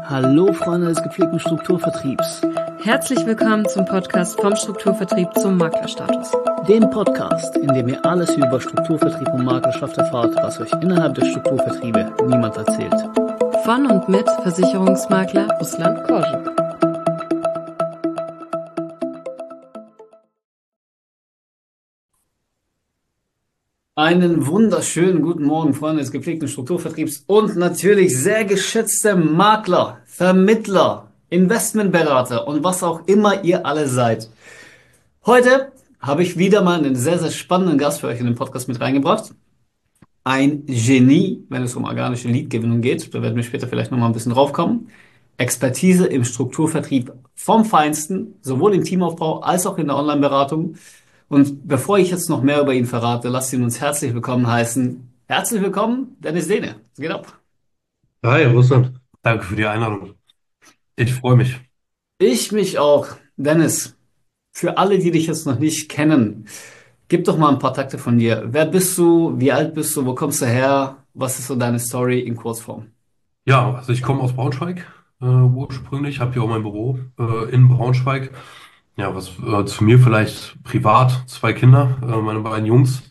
Hallo Freunde des gepflegten Strukturvertriebs, Herzlich willkommen zum Podcast vom Strukturvertrieb zum Maklerstatus. dem Podcast, in dem ihr alles über Strukturvertrieb und Maklerschaft erfahrt, was euch innerhalb der Strukturvertriebe niemand erzählt. Von und mit Versicherungsmakler Ruslan Korschek. Einen wunderschönen guten Morgen, Freunde des gepflegten Strukturvertriebs und natürlich sehr geschätzte Makler, Vermittler, Investmentberater und was auch immer ihr alle seid. Heute habe ich wieder mal einen sehr, sehr spannenden Gast für euch in den Podcast mit reingebracht. Ein Genie, wenn es um organische Leadgewinnung geht. Da werden wir später vielleicht nochmal ein bisschen drauf kommen. Expertise im Strukturvertrieb vom Feinsten, sowohl im Teamaufbau als auch in der Online-Beratung. Und bevor ich jetzt noch mehr über ihn verrate, lasst ihn uns herzlich willkommen heißen. Herzlich willkommen, Dennis Dehne. Was geht ab? Hi, Russland. Danke für die Einladung. Ich freue mich. Ich mich auch. Dennis, für alle, die dich jetzt noch nicht kennen, gib doch mal ein paar Takte von dir. Wer bist du? Wie alt bist du? Wo kommst du her? Was ist so deine Story in Kurzform? Ja, also ich komme aus Braunschweig ursprünglich, habe hier auch mein Büro in Braunschweig. Ja, was zu mir vielleicht privat, zwei Kinder, meine beiden Jungs.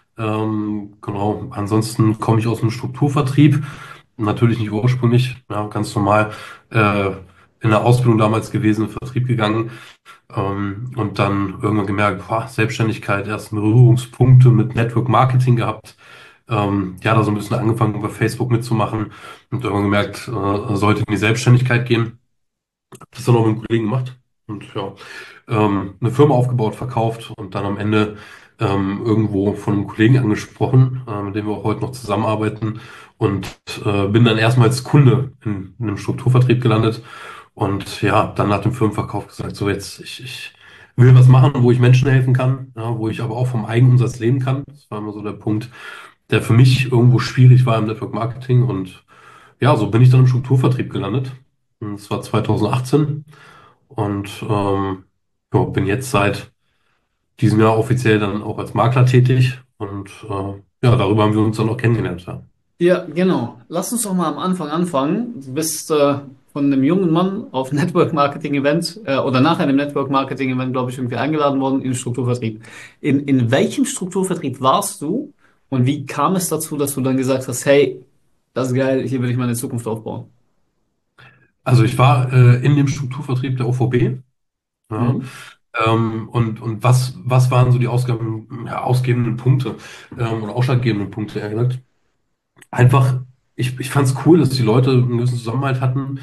Genau, ansonsten komme ich aus dem Strukturvertrieb. Natürlich nicht ursprünglich, ja, ganz normal in der Ausbildung damals gewesen, in den Vertrieb gegangen. Und dann irgendwann gemerkt, boah, Selbstständigkeit, erst Berührungspunkte mit Network Marketing gehabt. Ja, da so ein bisschen angefangen, über Facebook mitzumachen und irgendwann gemerkt, sollte in die Selbstständigkeit gehen. Hab das dann auch mit einem Kollegen gemacht und ja, eine Firma aufgebaut, verkauft und dann am Ende irgendwo von einem Kollegen angesprochen, mit dem wir auch heute noch zusammenarbeiten und bin dann erstmal als Kunde in einem Strukturvertrieb gelandet und ja, dann nach dem Firmenverkauf gesagt, so jetzt, ich will was machen, wo ich Menschen helfen kann, ja, wo ich aber auch vom Eigenumsatz leben kann. Das war immer so der Punkt, der für mich irgendwo schwierig war im Network Marketing. Und ja, so bin ich dann im Strukturvertrieb gelandet. Und das war 2018 und ja, bin jetzt seit diesem Jahr offiziell dann auch als Makler tätig. Und ja, darüber haben wir uns dann auch kennengelernt. Ja. Ja, genau. Lass uns doch mal am Anfang anfangen. Du bist von einem jungen Mann auf Network Marketing Event oder nach einem Network Marketing Event, glaube ich, irgendwie eingeladen worden in den Strukturvertrieb. In welchem Strukturvertrieb warst du und wie kam es dazu, dass du dann gesagt hast, hey, das ist geil, hier will ich meine Zukunft aufbauen? Also ich war in dem Strukturvertrieb der OVB. Ja. Mhm. Und was waren so die ausgebenden Punkte oder ausschlaggebenden Punkte, eher gesagt? Einfach, ich fand es cool, dass die Leute einen gewissen Zusammenhalt hatten.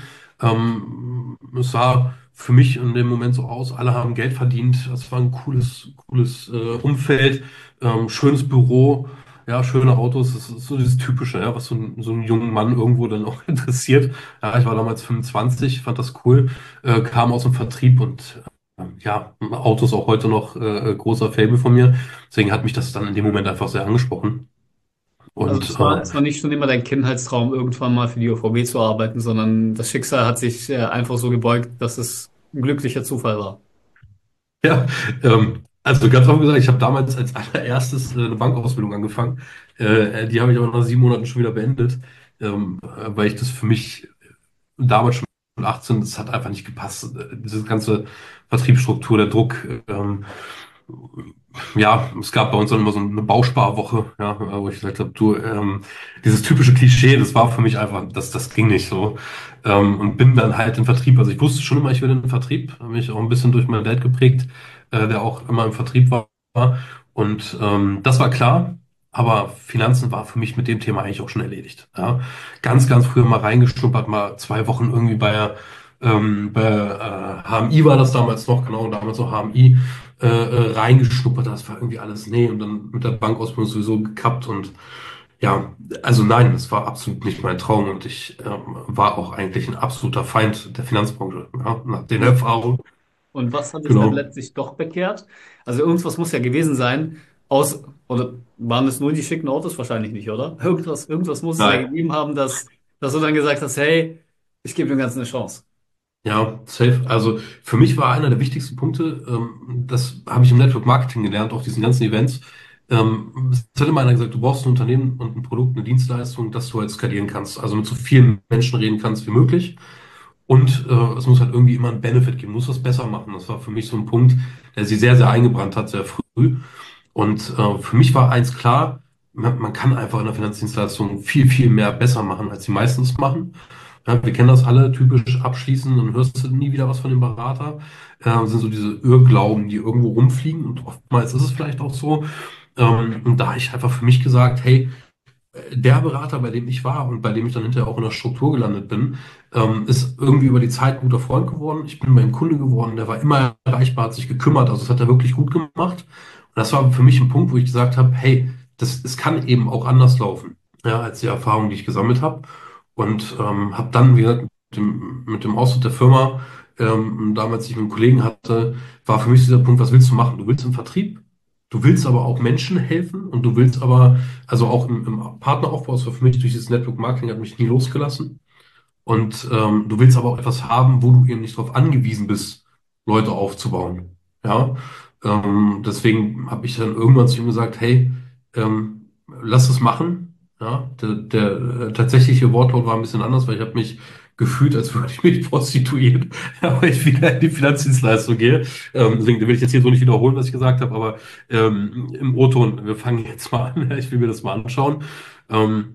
Es sah für mich in dem Moment so aus, alle haben Geld verdient. Es war ein cooles Umfeld, schönes Büro, ja, schöne Autos. Das ist so dieses Typische, ja, was so einen jungen Mann irgendwo dann auch interessiert. Ja, ich war damals 25, fand das cool, kam aus dem Vertrieb und ja, Autos auch heute noch großer Faible von mir. Deswegen hat mich das dann in dem Moment einfach sehr angesprochen. Also Und es war nicht schon immer dein Kindheitstraum, irgendwann mal für die OVB zu arbeiten, sondern das Schicksal hat sich einfach so gebeugt, dass es ein glücklicher Zufall war. ja, also ganz offen gesagt, ich habe damals als allererstes eine Bankausbildung angefangen. Die habe ich aber nach 7 Monaten schon wieder beendet, weil ich das für mich damals schon mit 18, das hat einfach nicht gepasst. Diese ganze Vertriebsstruktur, der Druck. Ja, es gab bei uns dann immer so eine Bausparwoche, ja, wo ich gesagt habe, du, dieses typische Klischee, das war für mich einfach, das ging nicht so. Und bin dann halt im Vertrieb. Also ich wusste schon immer, ich will in den Vertrieb. Habe mich auch ein bisschen durch meinen Dad geprägt, der auch immer im Vertrieb war. Und das war klar. Aber Finanzen war für mich mit dem Thema eigentlich auch schon erledigt. Ja. Ganz früher mal reingeschnuppert, mal 2 Wochen irgendwie bei HMI war das damals noch, genau, damals noch HMI reingeschnuppert. Das war irgendwie alles, nee, und dann mit der Bankausbildung sowieso gekappt und ja, also nein, das war absolut nicht mein Traum und ich war auch eigentlich ein absoluter Feind der Finanzbranche, ja, nach den Erfahrungen. Und was hat dich dann Genau. letztlich doch bekehrt? Also irgendwas muss ja gewesen sein, oder waren es nur die schicken Autos? Wahrscheinlich nicht, oder? Irgendwas muss es ja Nein. gegeben haben, dass du dann gesagt hast, hey, ich gebe dem Ganzen eine Chance. Ja, safe. Also für mich war einer der wichtigsten Punkte, das habe ich im Network Marketing gelernt, auf diesen ganzen Events. Es hat immer einer gesagt, du brauchst ein Unternehmen und ein Produkt, eine Dienstleistung, dass du halt skalieren kannst. Also mit so vielen Menschen reden kannst wie möglich. Und es muss halt irgendwie immer einen Benefit geben, muss das besser machen. Das war für mich so ein Punkt, der sie sehr, sehr eingebrannt hat, sehr früh. Und für mich war eins klar, man kann einfach in der Finanzdienstleistung viel, viel mehr besser machen, als die meisten es machen. Ja, wir kennen das alle, typisch abschließen, dann hörst du nie wieder was von dem Berater. Sind so diese Irrglauben, die irgendwo rumfliegen und oftmals ist es vielleicht auch so. Und da habe ich einfach für mich gesagt, hey, der Berater, bei dem ich war und bei dem ich dann hinterher auch in der Struktur gelandet bin, ist irgendwie über die Zeit ein guter Freund geworden. Ich bin bei ihm Kunde geworden, der war immer erreichbar, hat sich gekümmert, also das hat er wirklich gut gemacht. Und das war für mich ein Punkt, wo ich gesagt habe, hey, es kann eben auch anders laufen, ja, als die Erfahrung, die ich gesammelt habe. Und habe dann, wie gesagt, mit dem Austritt der Firma, damals, die ich mit einem Kollegen hatte, war für mich dieser Punkt, was willst du machen? Du willst im Vertrieb, du willst aber auch Menschen helfen und du willst aber, also auch im Partneraufbau, das war für mich durch dieses Network Marketing, hat mich nie losgelassen. Und du willst aber auch etwas haben, wo du eben nicht darauf angewiesen bist, Leute aufzubauen. Ja, deswegen habe ich dann irgendwann zu ihm gesagt, hey, lass es machen. Ja, der tatsächliche Wortlaut war ein bisschen anders, weil ich habe mich gefühlt, als würde ich mich prostituieren, ja, weil ich wieder in die Finanzdienstleistung gehe. Deswegen will ich jetzt hier so nicht wiederholen, was ich gesagt habe, aber im O-Ton, wir fangen jetzt mal an. Ich will mir das mal anschauen. Ähm,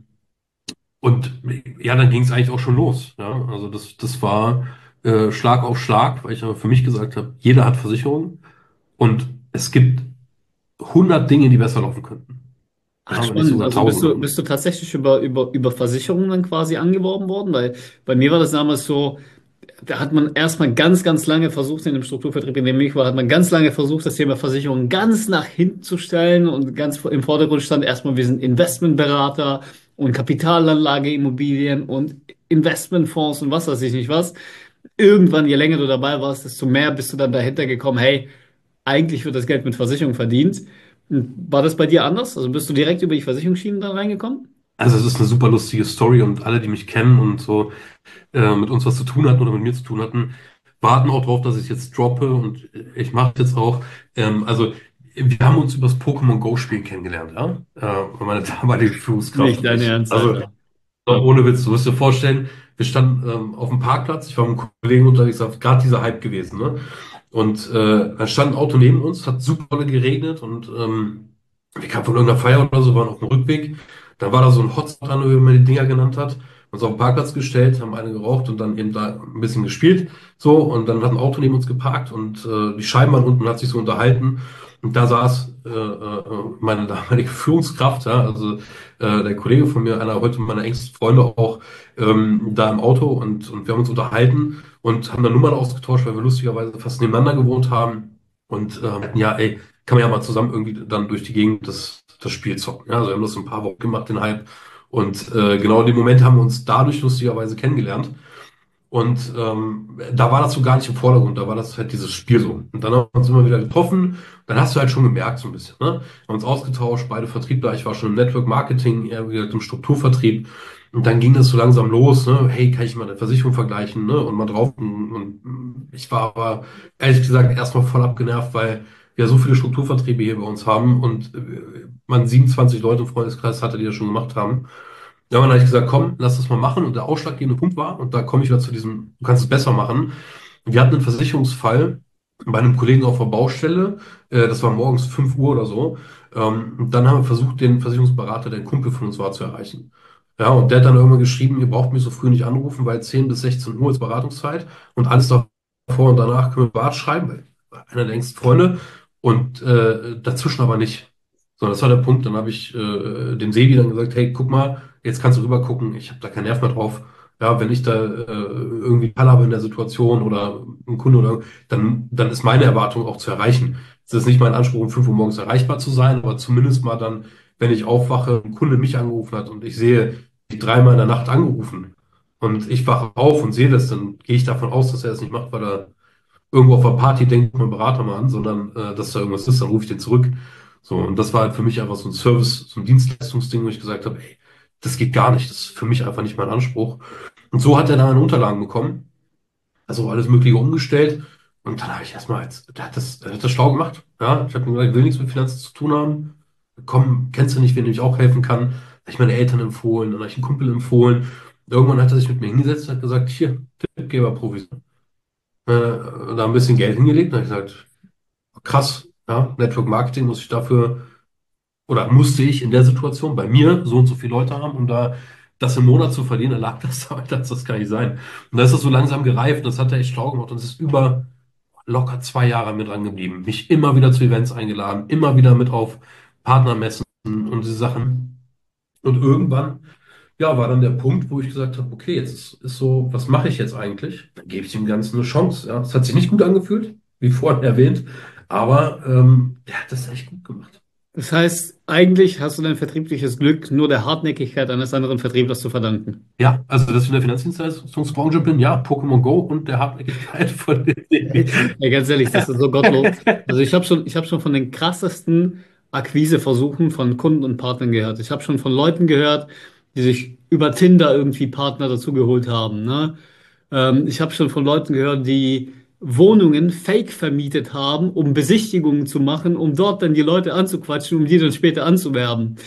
und ja, dann ging es eigentlich auch schon los. Ja? Also das war Schlag auf Schlag, weil ich aber für mich gesagt habe, jeder hat Versicherungen und es gibt 100 Dinge, die besser laufen könnten. Ach, Ja, wenn nicht spannend. sogar Also bist du, Tausende. bist du tatsächlich über Versicherungen dann quasi angeworben worden? Weil bei mir war das damals so, da hat man erstmal ganz, ganz lange versucht, in dem Strukturvertrieb, in dem ich war, hat man ganz lange versucht, das Thema Versicherung ganz nach hinten zu stellen und ganz im Vordergrund stand erstmal, wir sind Investmentberater und Kapitalanlage, Immobilien und Investmentfonds und was weiß ich nicht was. Irgendwann, je länger du dabei warst, desto mehr bist du dann dahinter gekommen, hey, eigentlich wird das Geld mit Versicherung verdient. War das bei dir anders? Also bist du direkt über die Versicherungsschienen dann reingekommen? Also es ist eine super lustige Story und alle, die mich kennen und so mit uns was zu tun hatten oder mit mir zu tun hatten, warten auch drauf, dass ich es jetzt droppe und ich mache es jetzt auch. Also wir haben uns über das Pokémon Go Spielen kennengelernt, ja? Meine damalige Führungskraft Nicht und dein ich. Ernst, Also Alter. ohne Witz, du musst dir vorstellen, wir standen auf dem Parkplatz, ich war mit einem Kollegen unterwegs, gerade dieser Hype gewesen, ne? Und da stand ein Auto neben uns, hat super dolle geregnet und wir kamen von irgendeiner Feier oder so, waren auf dem Rückweg. Dann war da so ein Hotspot dran, wie man die Dinger genannt hat, uns auf den Parkplatz gestellt, haben eine geraucht und dann eben da ein bisschen gespielt. So, und dann hat ein Auto neben uns geparkt und die Scheiben waren unten und hat sich so unterhalten. Und da saß meine damalige Führungskraft, ja, also der Kollege von mir, einer heute meiner engsten Freunde auch, da im Auto und wir haben uns unterhalten und haben dann Nummern ausgetauscht, weil wir lustigerweise fast nebeneinander gewohnt haben. Und meinten, ja, ey, kann man ja mal zusammen irgendwie dann durch die Gegend das Spiel zocken. Ja, also wir haben das ein paar Wochen gemacht, den Hype. Und genau in dem Moment haben wir uns dadurch lustigerweise kennengelernt. Und da war das so gar nicht im Vordergrund, da war das halt dieses Spiel so. Und dann haben wir uns immer wieder getroffen, dann hast du halt schon gemerkt so ein bisschen, ne? Wir haben uns ausgetauscht, beide Vertriebler, ich war schon im Network Marketing, er wie gesagt im Strukturvertrieb. Und dann ging das so langsam los, ne? Hey, kann ich mal eine Versicherung vergleichen, ne? Und mal drauf. Und ich war aber ehrlich gesagt erstmal voll abgenervt, weil wir so viele Strukturvertriebe hier bei uns haben und man 27 Leute im Freundeskreis hatte, die das schon gemacht haben. Ja, und dann habe ich gesagt, komm, lass das mal machen. Und der ausschlaggebende Punkt war, und da komme ich wieder zu diesem, du kannst es besser machen. Wir hatten einen Versicherungsfall bei einem Kollegen auf der Baustelle. Das war morgens 5 Uhr oder so. Und dann haben wir versucht, den Versicherungsberater, der ein Kumpel von uns war, zu erreichen. Ja, und der hat dann irgendwann geschrieben, ihr braucht mich so früh nicht anrufen, weil 10 bis 16 Uhr ist Beratungszeit und alles davor und danach können wir privat schreiben, weil einer der engsten Freunde und dazwischen aber nicht. So, das war der Punkt. Dann habe ich dem Sebi dann gesagt, hey, guck mal, jetzt kannst du rüber gucken, ich habe da keinen Nerv mehr drauf. Ja, wenn ich da irgendwie Fall habe in der Situation oder ein Kunde oder dann ist meine Erwartung auch zu erreichen. Es ist nicht mein Anspruch, um 5 Uhr morgens erreichbar zu sein, aber zumindest mal dann, wenn ich aufwache, ein Kunde mich angerufen hat und ich sehe, die dreimal in der Nacht angerufen und ich wache auf und sehe das, dann gehe ich davon aus, dass er es nicht macht, weil er irgendwo auf einer Party denkt mein Berater mal an, sondern dass da irgendwas ist, dann rufe ich den zurück. So, und das war halt für mich einfach so ein Service, so ein Dienstleistungsding, wo ich gesagt habe, ey, das geht gar nicht, das ist für mich einfach nicht mein Anspruch. Und so hat er dann meine Unterlagen bekommen, also alles Mögliche umgestellt. Und dann habe ich erstmal, der hat das schlau gemacht. Ja, ich habe ihm gesagt, ich will nichts mit Finanzen zu tun haben. Komm, kennst du nicht, wen ich auch helfen kann? Habe ich meine Eltern empfohlen, dann habe ich einen Kumpel empfohlen. Irgendwann hat er sich mit mir hingesetzt und hat gesagt, hier, Tippgeberprovision. Da ein bisschen Geld hingelegt. Da habe ich gesagt, krass, ja, Network Marketing muss ich dafür, oder musste ich in der Situation bei mir so und so viele Leute haben, um da das im Monat zu verdienen, dann lag das da, das kann nicht sein. Und da ist das so langsam gereift, das hat er echt schlau gemacht und es ist über locker 2 Jahre mit dran geblieben. Mich immer wieder zu Events eingeladen, immer wieder mit auf Partnermessen und diese Sachen. Und irgendwann, ja, war dann der Punkt, wo ich gesagt habe, okay, jetzt ist so, was mache ich jetzt eigentlich? Dann gebe ich dem Ganzen eine Chance. Ja, es hat sich nicht gut angefühlt, wie vorhin erwähnt, aber der hat das echt gut gemacht. Das heißt, eigentlich hast du dein vertriebliches Glück nur der Hartnäckigkeit eines anderen Vertrieblers zu verdanken. Ja, also dass ich in der Finanzdienstleistungsbranche bin, ja, Pokémon Go und der Hartnäckigkeit von den. Ja, ganz ehrlich, das ist so gottlos. Also ich habe schon von den krassesten Akquiseversuchen von Kunden und Partnern gehört. Ich habe schon von Leuten gehört, die sich über Tinder irgendwie Partner dazu geholt haben, ne? Ich habe schon von Leuten gehört, die Wohnungen fake vermietet haben, um Besichtigungen zu machen, um dort dann die Leute anzuquatschen, um die dann später anzuwerben.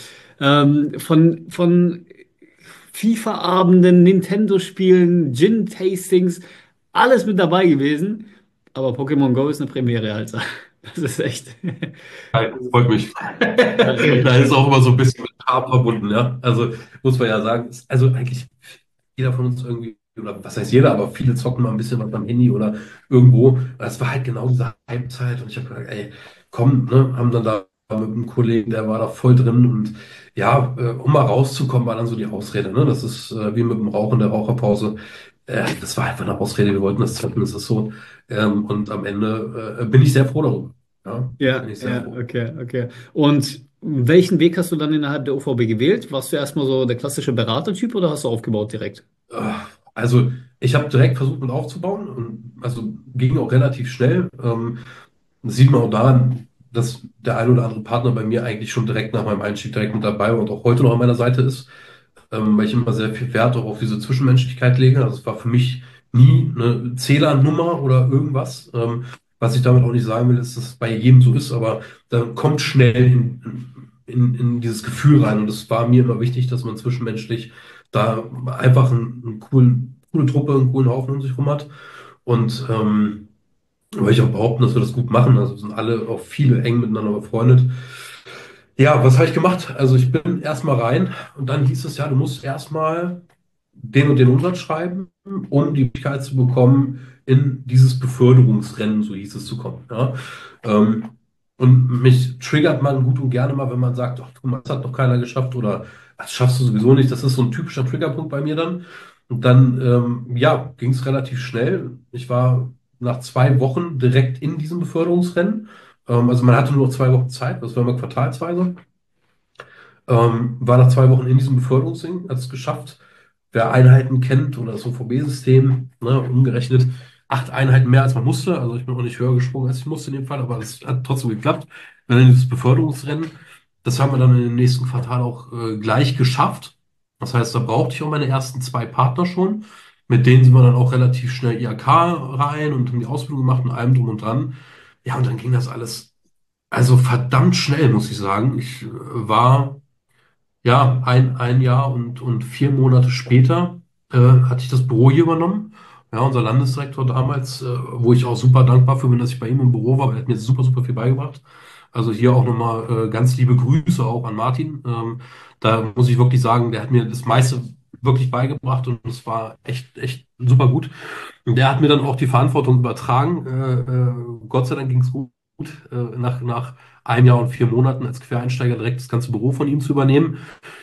Von FIFA-Abenden, Nintendo-Spielen, Gin-Tastings, alles mit dabei gewesen. Aber Pokémon Go ist eine Premiere, Alter. Das ist echt. Hi, freut mich. Da ist auch immer so ein bisschen mit Charme verbunden, ja. Also muss man ja sagen, also eigentlich jeder von uns irgendwie, oder was heißt jeder, aber viele zocken mal ein bisschen was am Handy oder irgendwo. Das war halt genau diese Halbzeit und ich habe gesagt, ey, komm, ne, haben dann da mit einem Kollegen, der war da voll drin und ja, um mal rauszukommen, war dann so die Ausrede, ne? Das ist wie mit dem Rauchen der Raucherpause. Das war einfach eine Ausrede, wir wollten das zocken, das ist so. Und am Ende bin ich sehr froh darüber. Ja, bin Ja, ich sehr ja, froh. okay, okay. Und welchen Weg hast du dann innerhalb der OVB gewählt? Warst du erstmal so der klassische Beratertyp oder hast du aufgebaut direkt? Äh, Also, ich habe direkt versucht, mit aufzubauen und also ging auch relativ schnell. Das sieht man auch daran, dass der ein oder andere Partner bei mir eigentlich schon direkt nach meinem Einstieg direkt mit dabei war und auch heute noch an meiner Seite ist, weil ich immer sehr viel Wert auch auf diese Zwischenmenschlichkeit lege. Also, es war für mich nie eine Zählernummer oder irgendwas. Was ich damit auch nicht sagen will, ist, dass es bei jedem so ist, aber da kommt schnell in dieses Gefühl rein. Und es war mir immer wichtig, dass man zwischenmenschlich da einfach coole Truppe, einen coolen Haufen um sich rum hat. Und würde ich auch behaupten, dass wir das gut machen. Also wir sind alle auch viele eng miteinander befreundet. Ja, was habe ich gemacht? Also ich bin erstmal rein und dann hieß es ja, du musst erstmal den und den Umsatz schreiben, um die Möglichkeit zu bekommen, in dieses Beförderungsrennen, so hieß es, zu kommen. Ja? Ähm, und mich triggert man gut und gerne mal, wenn man sagt, ach, guck mal, das hat noch keiner geschafft oder das schaffst du sowieso nicht. Das ist so ein typischer Triggerpunkt bei mir dann. Und dann, ja, ging es relativ schnell. Ich war nach 2 Wochen direkt in diesem Beförderungsrennen. Also man hatte nur noch 2 Wochen Zeit, das war immer quartalsweise. War nach 2 Wochen in diesem Beförderungsding, hat es geschafft. Wer Einheiten kennt oder das OVB-System, ne, umgerechnet 8 Einheiten mehr als man musste. Also ich bin auch nicht höher gesprungen als ich musste in dem Fall, aber es hat trotzdem geklappt. Dann in dieses Beförderungsrennen, das haben wir dann im nächsten Quartal auch gleich geschafft. Das heißt, da brauchte ich auch meine ersten 2 Partner schon. Mit denen sind wir dann auch relativ schnell IHK rein und haben die Ausbildung gemacht und allem drum und dran. Ja, und dann ging das alles also verdammt schnell, muss ich sagen. Ich war ja, ein Jahr und 4 Monate später hatte ich das Büro hier übernommen. Ja, unser Landesdirektor damals, wo ich auch super dankbar für bin, dass ich bei ihm im Büro war, weil er hat mir super, super viel beigebracht. Also hier auch nochmal ganz liebe Grüße auch an Martin. Da muss ich wirklich sagen, der hat mir das meiste wirklich beigebracht und es war echt, echt super gut. Und der hat mir dann auch die Verantwortung übertragen. Gott sei Dank ging es gut, nach 1 Jahr und 4 Monaten als Quereinsteiger direkt das ganze Büro von ihm zu übernehmen.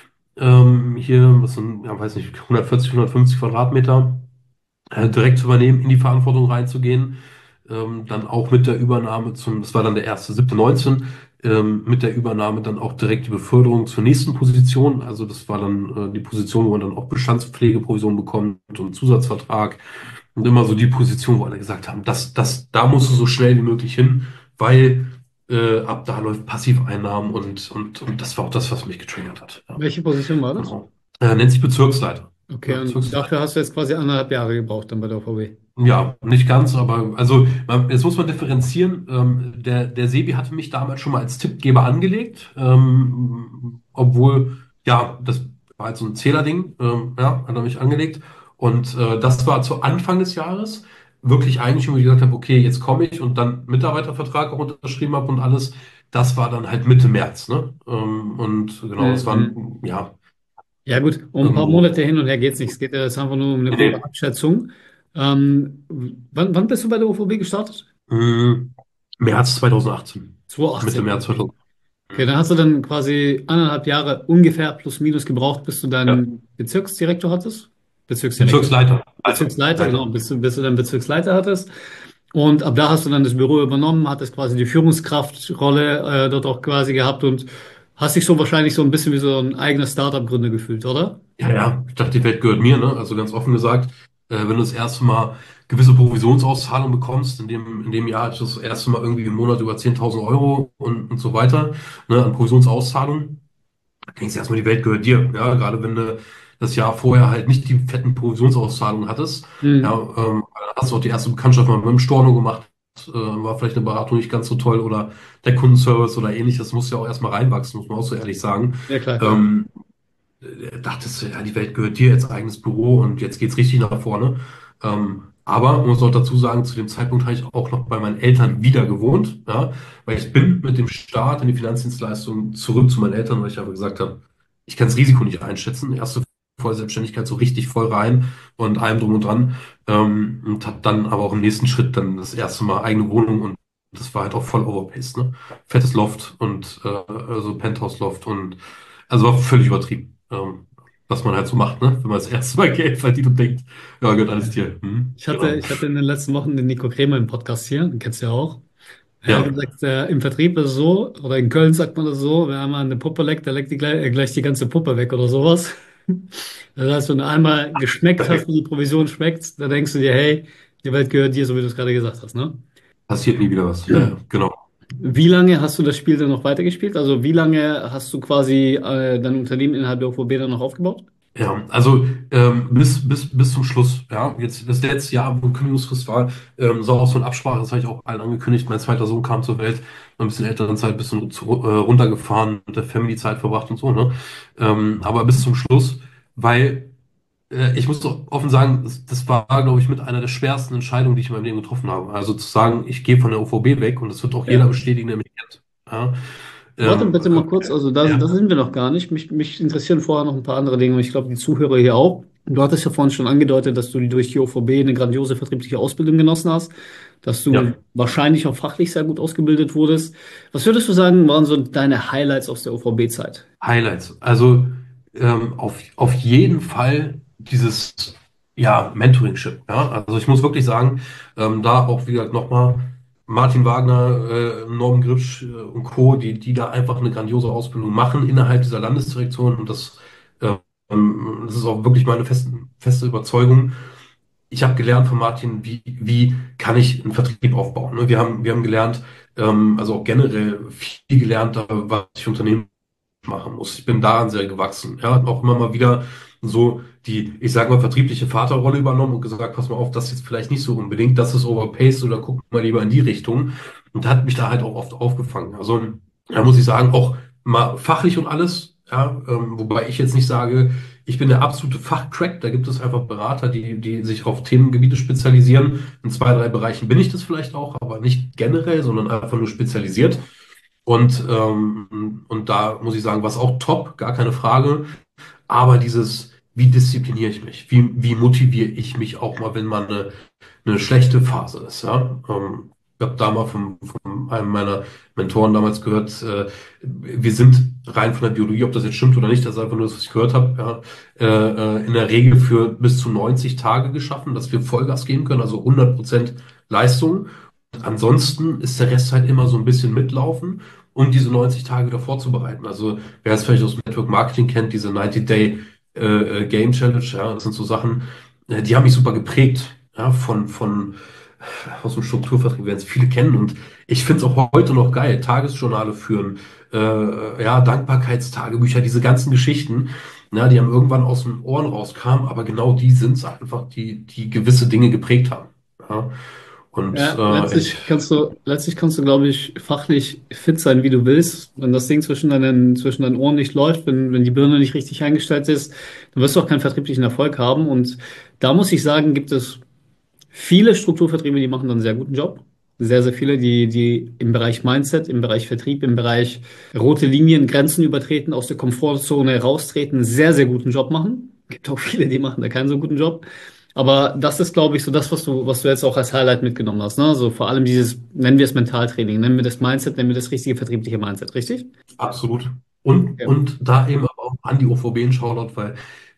Hier, was sind, ja, weiß nicht, 140, 150 Quadratmeter, direkt zu übernehmen, in die Verantwortung reinzugehen. Dann auch mit der Übernahme das war dann der 1.7.19, mit der Übernahme dann auch direkt die Beförderung zur nächsten Position. Also das war dann die Position, wo man dann auch Bestandspflegeprovision bekommt und einen Zusatzvertrag. Und immer so die Position, wo alle gesagt haben, da musst du so schnell wie möglich hin, weil ab da läuft Passiveinnahmen und das war auch das, was mich getriggert hat. Ja, Welche Position war das? genau. Nennt sich Bezirksleiter. Okay, Ja, und Bezirksleiter. dafür hast du jetzt quasi 1,5 Jahre gebraucht dann bei der OVB. Ja, nicht ganz, aber also jetzt muss man differenzieren. Der Sebi hatte mich damals schon mal als Tippgeber angelegt, obwohl ja das war halt so ein Zählerding, ja, hat er mich angelegt. Und das war zu Anfang des Jahres wirklich eigentlich, wo ich gesagt habe, okay, jetzt komme ich und dann Mitarbeitervertrag auch unterschrieben habe und alles. Das war dann halt Mitte März, ne? Und genau, das Mhm. waren, ja, Ja gut, um ein paar irgendwo, Monate hin und her geht's nicht. Es geht ja jetzt einfach nur um eine nee, grobe nee. Abschätzung. Wann bist du bei der UVB gestartet? März 2018. Mitte 2018. März 2018. Okay, dann hast du dann quasi 1,5 Jahre ungefähr plus minus gebraucht, bis du Ja. dann Bezirksdirektor hattest. Bezirksdirektor. Bezirksleiter. Leiter. Bezirksleiter, genau, Leiter. bis du dann Bezirksleiter hattest. Und ab da hast du dann das Büro übernommen, hattest quasi die Führungskraftrolle dort auch quasi gehabt und hast dich so wahrscheinlich so ein bisschen wie so ein eigener Startup-Gründer gefühlt, oder? Ja, ja, ich dachte, die Welt gehört mir, ne? Also ganz offen gesagt, wenn du das erste Mal gewisse Provisionsauszahlung bekommst, in dem Jahr hatte ich das erste Mal irgendwie im Monat über 10.000 Euro und so weiter, ne, an Provisionsauszahlung, da denkst du erstmal, die Welt gehört dir, ja? Gerade wenn du das Jahr vorher halt nicht die fetten Provisionsauszahlungen hattest, ja, Mhm. dann hast du auch die erste Bekanntschaft mal mit dem Storno gemacht, war vielleicht eine Beratung nicht ganz so toll oder der Kundenservice oder ähnliches, muss ja auch erstmal reinwachsen, muss man auch so ehrlich sagen. Ja, klar, klar. Ähm, dachtest du, ja, die Welt gehört dir, jetzt eigenes Büro und jetzt geht's richtig nach vorne. Aber man muss auch dazu sagen, zu dem Zeitpunkt habe ich auch noch bei meinen Eltern wieder gewohnt, ja, weil ich bin mit dem Start in die Finanzdienstleistung zurück zu meinen Eltern, weil ich aber gesagt habe, ich kann das Risiko nicht einschätzen. Erste Vollselbstständigkeit so richtig voll rein und allem drum und dran. Und habe dann aber auch im nächsten Schritt dann das erste Mal eigene Wohnung und das war halt auch voll overpaced, ne? Fettes Loft und so Penthouse-Loft und also war völlig übertrieben. Was man halt so macht, ne? Wenn man das erste Mal Geld verdient und denkt, ja, gehört alles dir. Genau. Ich hatte in den letzten Wochen den Nico Kremer im Podcast hier, den kennst du ja auch. Er hat Ja, gesagt, im Vertrieb ist es so, oder in Köln sagt man das so, wenn einmal eine Puppe leckt, der leckt gleich die ganze Puppe weg oder sowas. Das heißt, wenn du einmal geschmeckt hast, wie die Provision schmeckt, dann denkst du dir, hey, die Welt gehört dir, so wie du es gerade gesagt hast, ne? passiert nie wieder was. Ja, ja, genau. Wie lange hast du das Spiel dann noch weitergespielt? Also wie lange hast du quasi dein Unternehmen innerhalb der OVB dann noch aufgebaut? Ja, also bis zum Schluss. Ja, jetzt das letzte Jahr, wo Kündigungsfrist war, so auch so eine Absprache, das habe ich auch allen angekündigt. Mein zweiter Sohn kam zur Welt, ein bisschen Elternzeit, ein bisschen runtergefahren, mit der Family Zeit verbracht und so, ne? Aber bis zum Schluss, weil ich muss doch offen sagen, das war, glaube ich, mit einer der schwersten Entscheidungen, die ich in meinem Leben getroffen habe. Also zu sagen, ich gehe von der OVB weg und das wird auch jeder Ja. bestätigen, der mich kennt. Ja, Warte ähm, bitte mal kurz, also da ja, sind wir noch gar nicht. Mich interessieren vorher noch ein paar andere Dinge und ich glaube, die Zuhörer hier auch. Du hattest ja vorhin schon angedeutet, dass du durch die OVB eine grandiose vertriebliche Ausbildung genossen hast, dass du ja. wahrscheinlich auch fachlich sehr gut ausgebildet wurdest. Was würdest du sagen, waren so deine Highlights aus der OVB-Zeit? Highlights. Also auf jeden Fall dieses ja, Mentoringship. Ja? Also ich muss wirklich sagen, da auch wieder nochmal Martin Wagner, Norman Gripsch und Co., die da einfach eine grandiose Ausbildung machen innerhalb dieser Landesdirektion. Und das ist auch wirklich meine feste Überzeugung. Ich habe gelernt von Martin, wie kann ich einen Vertrieb aufbauen. Ne? Wir haben gelernt, also auch generell viel gelernt, was ich Unternehmen machen muss. Ich bin daran sehr gewachsen. Er hat auch immer mal wieder so die, ich sag mal, vertriebliche Vaterrolle übernommen und gesagt, pass mal auf, das ist jetzt vielleicht nicht so unbedingt, das ist overpaced oder guck mal lieber in die Richtung. Und hat mich da halt auch oft aufgefangen. Also da muss ich sagen, auch mal fachlich und alles, ja, wobei ich jetzt nicht sage, ich bin der absolute Fachcrack. Da gibt es einfach Berater, die sich auf Themengebiete spezialisieren. In zwei, drei Bereichen bin ich das vielleicht auch, aber nicht generell, sondern einfach nur spezialisiert. Und da muss ich sagen, was auch top, gar keine Frage. Aber dieses, wie diszipliniere ich mich? Wie motiviere ich mich auch mal, wenn mal eine schlechte Phase ist? Ja? Ich habe da mal von einem meiner Mentoren damals gehört, wir sind rein von der Biologie, ob das jetzt stimmt oder nicht, das ist einfach nur das, was ich gehört habe, ja, in der Regel für bis zu 90 Tage geschaffen, dass wir Vollgas geben können, also 100% Leistung. Ansonsten ist der Rest halt immer so ein bisschen mitlaufen und diese 90 Tage davor zu bereiten. Also wer es vielleicht aus dem Network Marketing kennt, diese 90-Day Game Challenge, ja, das sind so Sachen, die haben mich super geprägt, ja, aus dem Strukturvertrieb werden es viele kennen und ich finde es auch heute noch geil. Tagesjournale führen, ja, Dankbarkeitstagebücher, diese ganzen Geschichten, ja, die haben irgendwann aus den Ohren rauskamen, aber genau die sind es einfach, die gewisse Dinge geprägt haben. Ja. Und Ja, letztlich kannst du, glaube ich, fachlich fit sein, wie du willst. Wenn das Ding zwischen deinen Ohren nicht läuft, wenn die Birne nicht richtig eingestellt ist, dann wirst du auch keinen vertrieblichen Erfolg haben. Und da muss ich sagen, gibt es viele Strukturvertriebe, die machen dann einen sehr guten Job. Sehr, sehr viele, die im Bereich Mindset, im Bereich Vertrieb, im Bereich rote Linien, Grenzen übertreten, aus der Komfortzone heraustreten, einen sehr, sehr guten Job machen. Gibt auch viele, die machen da keinen so guten Job. Aber das ist, glaube ich, so das, was du jetzt auch als Highlight mitgenommen hast, ne? So vor allem dieses, nennen wir es Mentaltraining, nennen wir das Mindset, nennen wir das richtige vertriebliche Mindset, richtig? absolut. Und, Ja. und da eben aber auch an die OVB in Shoutout, weil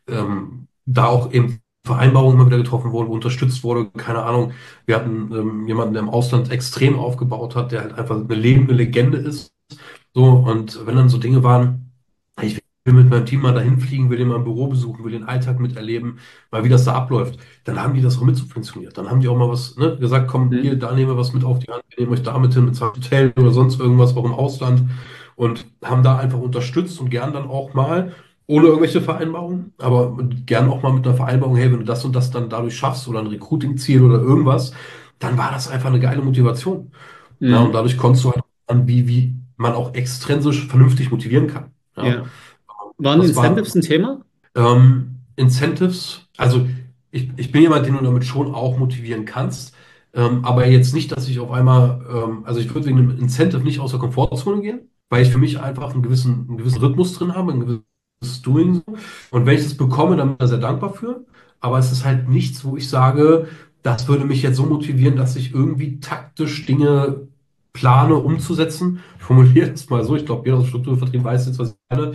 da auch eben Vereinbarungen immer wieder getroffen wurden, wo unterstützt wurde. Keine Ahnung, wir hatten jemanden, der im Ausland extrem aufgebaut hat, der halt einfach eine lebende Legende ist. So, und wenn dann so Dinge waren, ich will mit meinem Team mal dahin fliegen, will den mal im Büro besuchen, will den Alltag miterleben, mal wie das da abläuft, dann haben die das auch mit subventioniert. Dann haben die auch mal was, ne, gesagt, komm, hier, Mhm. da nehmen wir was mit auf die Hand, wir nehmen euch damit hin, mit Hotel oder sonst irgendwas, auch im Ausland. Und haben da einfach unterstützt und gern dann auch mal, ohne irgendwelche Vereinbarungen, aber gern auch mal mit einer Vereinbarung, hey, wenn du das und das dann dadurch schaffst oder ein Recruiting-Ziel oder irgendwas, dann war das einfach eine geile Motivation. Ja, und Mhm. dadurch konntest du halt an, wie man auch extrinsisch vernünftig motivieren kann. Ja, Ja. Waren das war Incentives ein Thema? Incentives. Also ich bin jemand, den du damit schon auch motivieren kannst, aber jetzt nicht, dass ich auf einmal, also ich würde wegen einem Incentive nicht aus der Komfortzone gehen, weil ich für mich einfach einen gewissen Rhythmus drin habe, ein gewisses Doing. So. Und wenn ich das bekomme, dann bin ich da sehr dankbar für. Aber es ist halt nichts, wo ich sage, das würde mich jetzt so motivieren, dass ich irgendwie taktisch Dinge plane umzusetzen. Ich formuliere es mal so, ich glaube, jeder aus dem Strukturvertrieb weiß jetzt, was ich meine,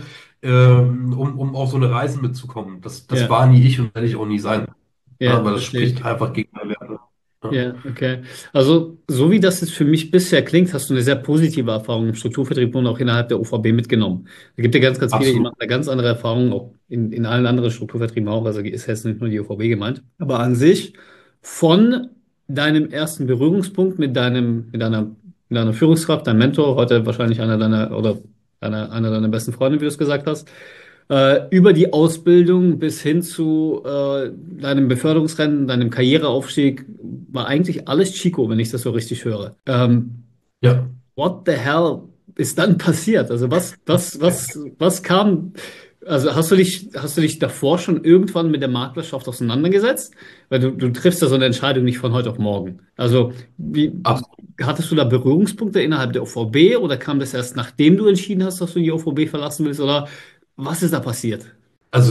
um auf so eine Reise mitzukommen. Das Ja, war nie ich und werde ich auch nie sein. Ja, ja, weil das verstehe spricht ich. einfach gegen meine Werte. Ja, Ja, okay. Also, so wie das jetzt für mich bisher klingt, hast du eine sehr positive Erfahrung im Strukturvertrieb und auch innerhalb der OVB mitgenommen. Da gibt ja ganz, ganz viele, die absolut. machen eine ganz andere Erfahrung, auch in allen anderen Strukturvertrieben auch. Also ist jetzt nicht nur die OVB gemeint. Aber an sich, von deinem ersten Berührungspunkt mit deiner Führungskraft, deinem Mentor, heute wahrscheinlich einer deiner besten Freunde, wie du es gesagt hast, über die Ausbildung bis hin zu deinem Beförderungsrennen, deinem Karriereaufstieg, war eigentlich alles Chico, wenn ich das so richtig höre. Ja, What the hell ist dann passiert? Also was kam? Also hast du dich davor schon irgendwann mit der Maklerschaft auseinandergesetzt? Weil du triffst ja so eine Entscheidung nicht von heute auf morgen. Also absolut. hattest du da Berührungspunkte innerhalb der OVB oder kam das erst nachdem du entschieden hast, dass du die OVB verlassen willst? Oder was ist da passiert? Also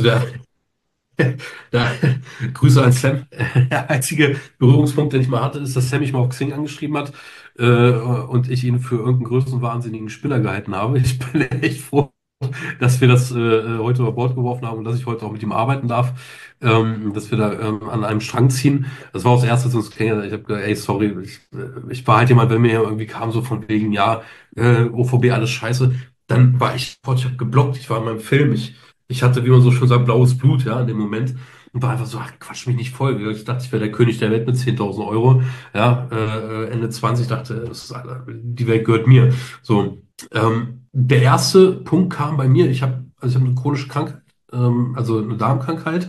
der Grüße an Sam. Der einzige Berührungspunkt, den ich mal hatte, ist, dass Sam mich mal auf Xing angeschrieben hat und ich ihn für irgendeinen größenwahnsinnigen Spinner gehalten habe. Ich bin echt froh, dass wir das heute über Bord geworfen haben und dass ich heute auch mit ihm arbeiten darf, dass wir da an einem Strang ziehen. Das war auch das Erste, was wir uns kennengelernt haben. Ich habe gesagt, ey, sorry, ich war halt jemand, wenn mir irgendwie kam, so von wegen, ja, OVB, alles scheiße, dann war ich habe geblockt, ich war in meinem Film, ich hatte, wie man so schön sagt, blaues Blut, ja, in dem Moment. Und war einfach so, ach, quatsch mich nicht voll. Ich dachte, ich wäre der König der Welt mit 10.000 Euro. Ja, Ende 20 dachte, die Welt gehört mir. So, der erste Punkt kam bei mir, ich hab eine chronische Krankheit, also eine Darmkrankheit,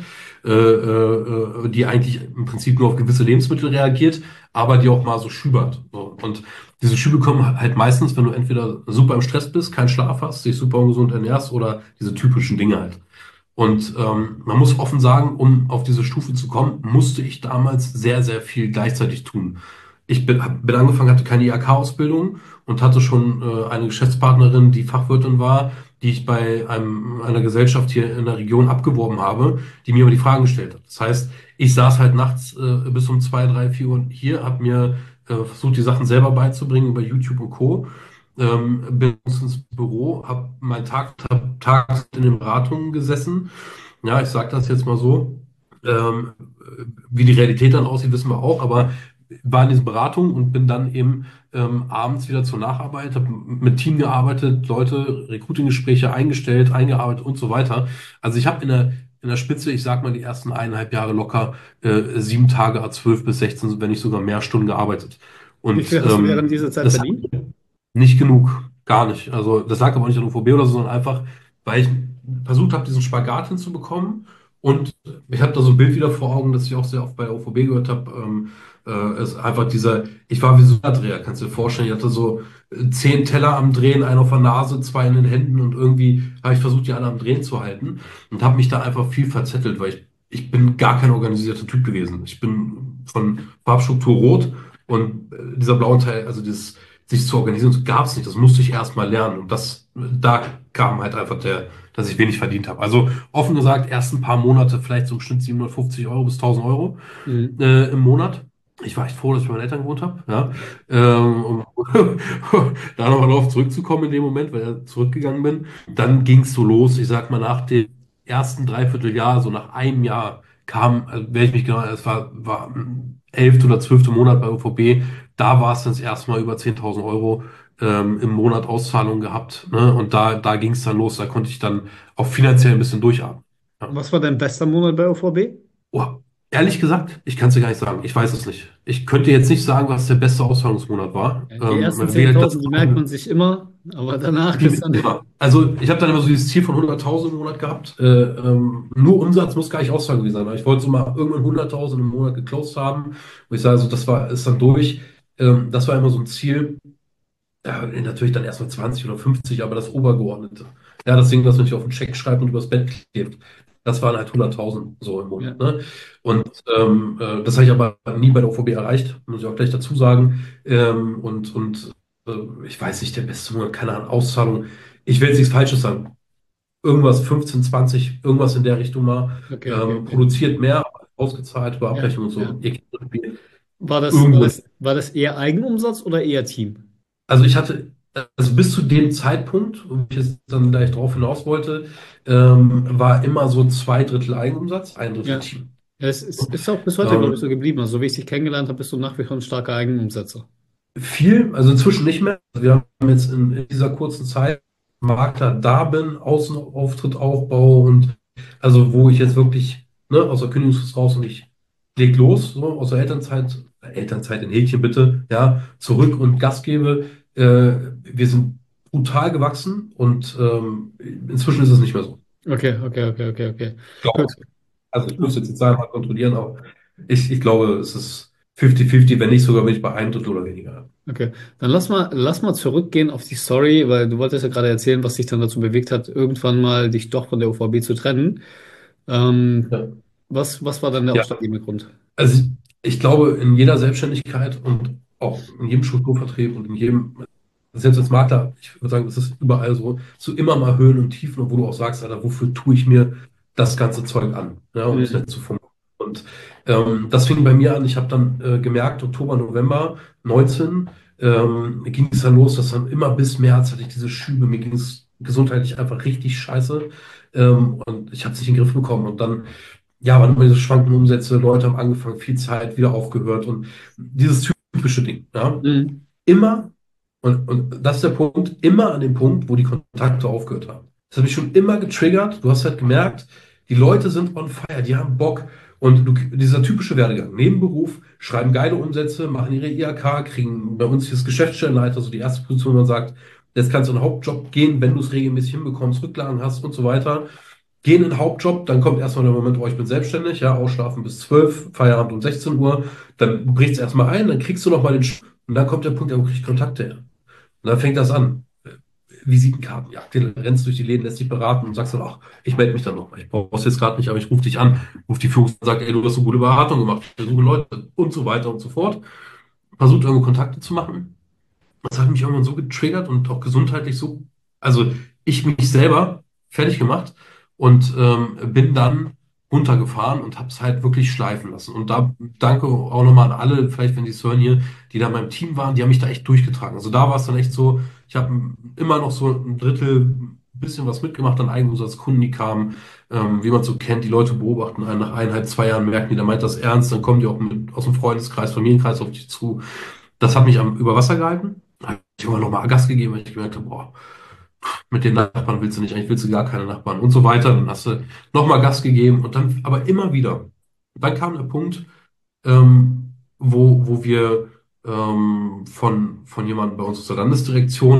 die eigentlich im Prinzip nur auf gewisse Lebensmittel reagiert, aber die auch mal so Schübe hat. So. Und diese Schübe kommen halt meistens, wenn du entweder super im Stress bist, keinen Schlaf hast, dich super ungesund ernährst oder diese typischen Dinge halt. Und man muss offen sagen, um auf diese Stufe zu kommen, musste ich damals sehr, sehr viel gleichzeitig tun. Ich bin angefangen, hatte keine IHK-Ausbildung und hatte schon eine Geschäftspartnerin, die Fachwirtin war, die ich bei einer Gesellschaft hier in der Region abgeworben habe, die mir immer die Fragen gestellt hat. Das heißt, ich saß halt nachts bis um 2, 3, 4 Uhr hier, habe mir versucht, die Sachen selber beizubringen über YouTube und Co. Bin ins Büro, habe meinen Tag in den Beratungen gesessen. Ja, ich sage das jetzt mal so. Ähm, Wie die Realität dann aussieht, wissen wir auch, aber war in diesen Beratungen und bin dann eben abends wieder zur Nacharbeit, habe mit Team gearbeitet, Leute, Recruiting-Gespräche eingestellt, eingearbeitet und so weiter. Also ich habe in der Spitze, ich sag mal, die ersten 1,5 Jahre locker 7 Tage à 12 bis 16, wenn nicht sogar mehr Stunden gearbeitet. Wie Und viel hast du während dieser Zeit das verdient? nicht genug, gar nicht. Also das lag aber auch nicht an UVB oder so, sondern einfach, weil ich versucht habe, diesen Spagat hinzubekommen Und ich habe da so ein Bild wieder vor Augen, das ich auch sehr oft bei der OVB gehört habe. Ist einfach ich war wie so ein Dreher, kannst du dir vorstellen. Ich hatte so 10 Teller am Drehen, einen auf der Nase, zwei in den Händen und irgendwie habe ich versucht, die alle am Drehen zu halten und habe mich da einfach viel verzettelt, weil ich bin gar kein organisierter Typ gewesen. Ich bin von Farbstruktur rot und dieser blaue Teil, also dieses sich zu organisieren, gab es nicht. Das musste ich erst mal lernen und da kam halt einfach dass ich wenig verdient habe. Also offen gesagt, erst ein paar Monate, vielleicht so im Schnitt 750 € bis 1.000 € Mhm. im Monat. Ich war echt froh, dass ich bei meinen Eltern gewohnt habe. Ja. Um da nochmal drauf zurückzukommen in dem Moment, weil ich zurückgegangen bin. Dann ging es so los, ich sag mal, nach dem ersten Dreivierteljahr, so nach einem Jahr kam, also, wenn ich mich genau, es war 11. oder 12. Monat bei OVB, da war es dann das erste Mal über 10.000 € im Monat Auszahlung gehabt. Ne? Und da ging es dann los, da konnte ich dann auch finanziell ein bisschen durchatmen. Ja. Was war dein bester Monat bei OVB? Oh, ehrlich gesagt, ich kann es dir gar nicht sagen. Ich weiß es nicht. Ich könnte jetzt nicht sagen, was der beste Auszahlungsmonat war. Ja, die ersten Wie gesagt, 10.000, die merkt man sich immer, aber danach die ist wissen dann. immer. Also ich habe dann immer so dieses Ziel von 100.000 im Monat gehabt. Nur Umsatz muss gar nicht Auszahlung gewesen sein. Aber ich wollte so mal irgendwann 100.000 im Monat geclosed haben. Wo ich sage, also ist dann durch. Das war immer so ein Ziel. Ja, natürlich dann erstmal 20 oder 50, aber das Obergeordnete. Ja, das Ding, das man nicht auf den Scheck schreibt und übers Bett klebt. Das waren halt 100.000 so im Ja. Monat. Ne? Und das habe ich aber nie bei der OVB erreicht, muss ich auch gleich dazu sagen. Ich weiß nicht, der beste Monat, keine Ahnung, Auszahlung. Ich will jetzt nichts Falsches sagen. Irgendwas 15, 20, irgendwas in der Richtung mal. Okay, okay, okay. Produziert mehr, ausgezahlt über Ja, Abrechnung und ja. so. Ihr kennt das Spiel. War das, war Irgendwo. das, war das eher Eigenumsatz oder eher Team? Also ich hatte, also bis zu dem Zeitpunkt, wo ich jetzt dann gleich drauf hinaus wollte, war immer so 2 Drittel Eigenumsatz, ein Drittel Ja. Team. Ja, es ist auch bis heute, glaube ich, so Ähm, geblieben. Also, so wie ich dich kennengelernt habe, bist du nach wie vor ein starker Eigenumsetzer. also inzwischen nicht mehr. Wir haben jetzt in dieser kurzen Zeit Makler da bin, Außenauftritt, Aufbau und also wo ich jetzt wirklich aus der Kündigungsfrist raus und ich leg los, so aus der Elternzeit in Häkchen bitte, ja, zurück und Gas gebe. Wir sind brutal gewachsen und inzwischen ist es nicht mehr so. Okay, okay, okay, okay, okay. Gut. Glaube. Also ich muss jetzt die Zahlen mal kontrollieren, aber ich glaube, es ist 50-50, wenn nicht sogar bin ich bei einem Drittel oder weniger. Okay, dann lass mal zurückgehen auf die Story, weil du wolltest ja gerade erzählen, was dich dann dazu bewegt hat, irgendwann mal dich doch von der OVB zu trennen. Ähm, Ja. was war dann der Ja, ausschlaggebende Grund? also ich glaube, in jeder Selbstständigkeit und auch in jedem Strukturvertrieb und in jedem, selbst als Makler, ich würde sagen, es ist überall so immer mal Höhen und Tiefen, und wo du auch sagst, Alter, wofür tue ich mir das ganze Zeug an? Ja, um es Mhm. nicht zu formulieren. Und das fing bei mir an, ich habe dann gemerkt, Oktober, November 19 ging es dann los, dass dann immer bis März hatte ich diese Schübe, mir ging es gesundheitlich einfach richtig scheiße und ich habe es nicht in den Griff bekommen und dann ja, waren immer diese schwankenden Umsätze, Leute haben angefangen, viel Zeit, wieder aufgehört und dieses typische Ding, ja. Mhm. Immer, und das ist der Punkt, immer an dem Punkt, wo die Kontakte aufgehört haben. Das hat mich schon immer getriggert. Du hast halt gemerkt, die Leute sind on fire, die haben Bock. Und dieser typische Werdegang, Nebenberuf, schreiben geile Umsätze, machen ihre IHK, kriegen bei uns das Geschäftsstellenleiter, so die erste Position, wo man sagt, jetzt kannst du in den Hauptjob gehen, wenn du es regelmäßig hinbekommst, Rücklagen hast und so weiter. Gehen in den Hauptjob, dann kommt erstmal der Moment, oh, ich bin selbstständig, ja, ausschlafen bis 12, Feierabend um 16 Uhr, dann bricht es erstmal ein, dann kriegst du noch mal und dann kommt der Punkt, ja, wo krieg ich Kontakte her? Und dann fängt das an. Visitenkarten, ja, du rennst durch die Läden, lässt dich beraten und sagst dann, ach, ich melde mich dann noch. Ich brauche es jetzt gerade nicht, aber ich rufe dich an. Ruf die Führung und sagt, ey, du hast so gute Beratung gemacht, wir suchen Leute und so weiter und so fort. Versucht irgendwo Kontakte zu machen. Das hat mich irgendwann so getriggert und auch gesundheitlich so, also ich mich selber fertig gemacht und bin dann runtergefahren und habe es halt wirklich schleifen lassen. Und da danke auch nochmal an alle, vielleicht wenn die es hören hier, die da in meinem Team waren, die haben mich da echt durchgetragen. Also da war es dann echt so, ich habe immer noch so ein Drittel, ein bisschen was mitgemacht an Eigenumsatz, Kunden, die kamen, wie man so kennt, die Leute beobachten einen nach 1,5, 2 Jahren, merken die, der meint das ernst, dann kommen die auch aus dem Freundeskreis, Familienkreis auf dich zu. Das hat mich über Wasser gehalten. Da habe ich immer noch mal Gas gegeben, weil ich gemerkt habe, boah, mit den Nachbarn willst du nicht, eigentlich willst du gar keine Nachbarn und so weiter. Dann hast du noch mal Gas gegeben und dann aber immer wieder. Dann kam der Punkt, wo wir von jemandem bei uns aus der Landesdirektion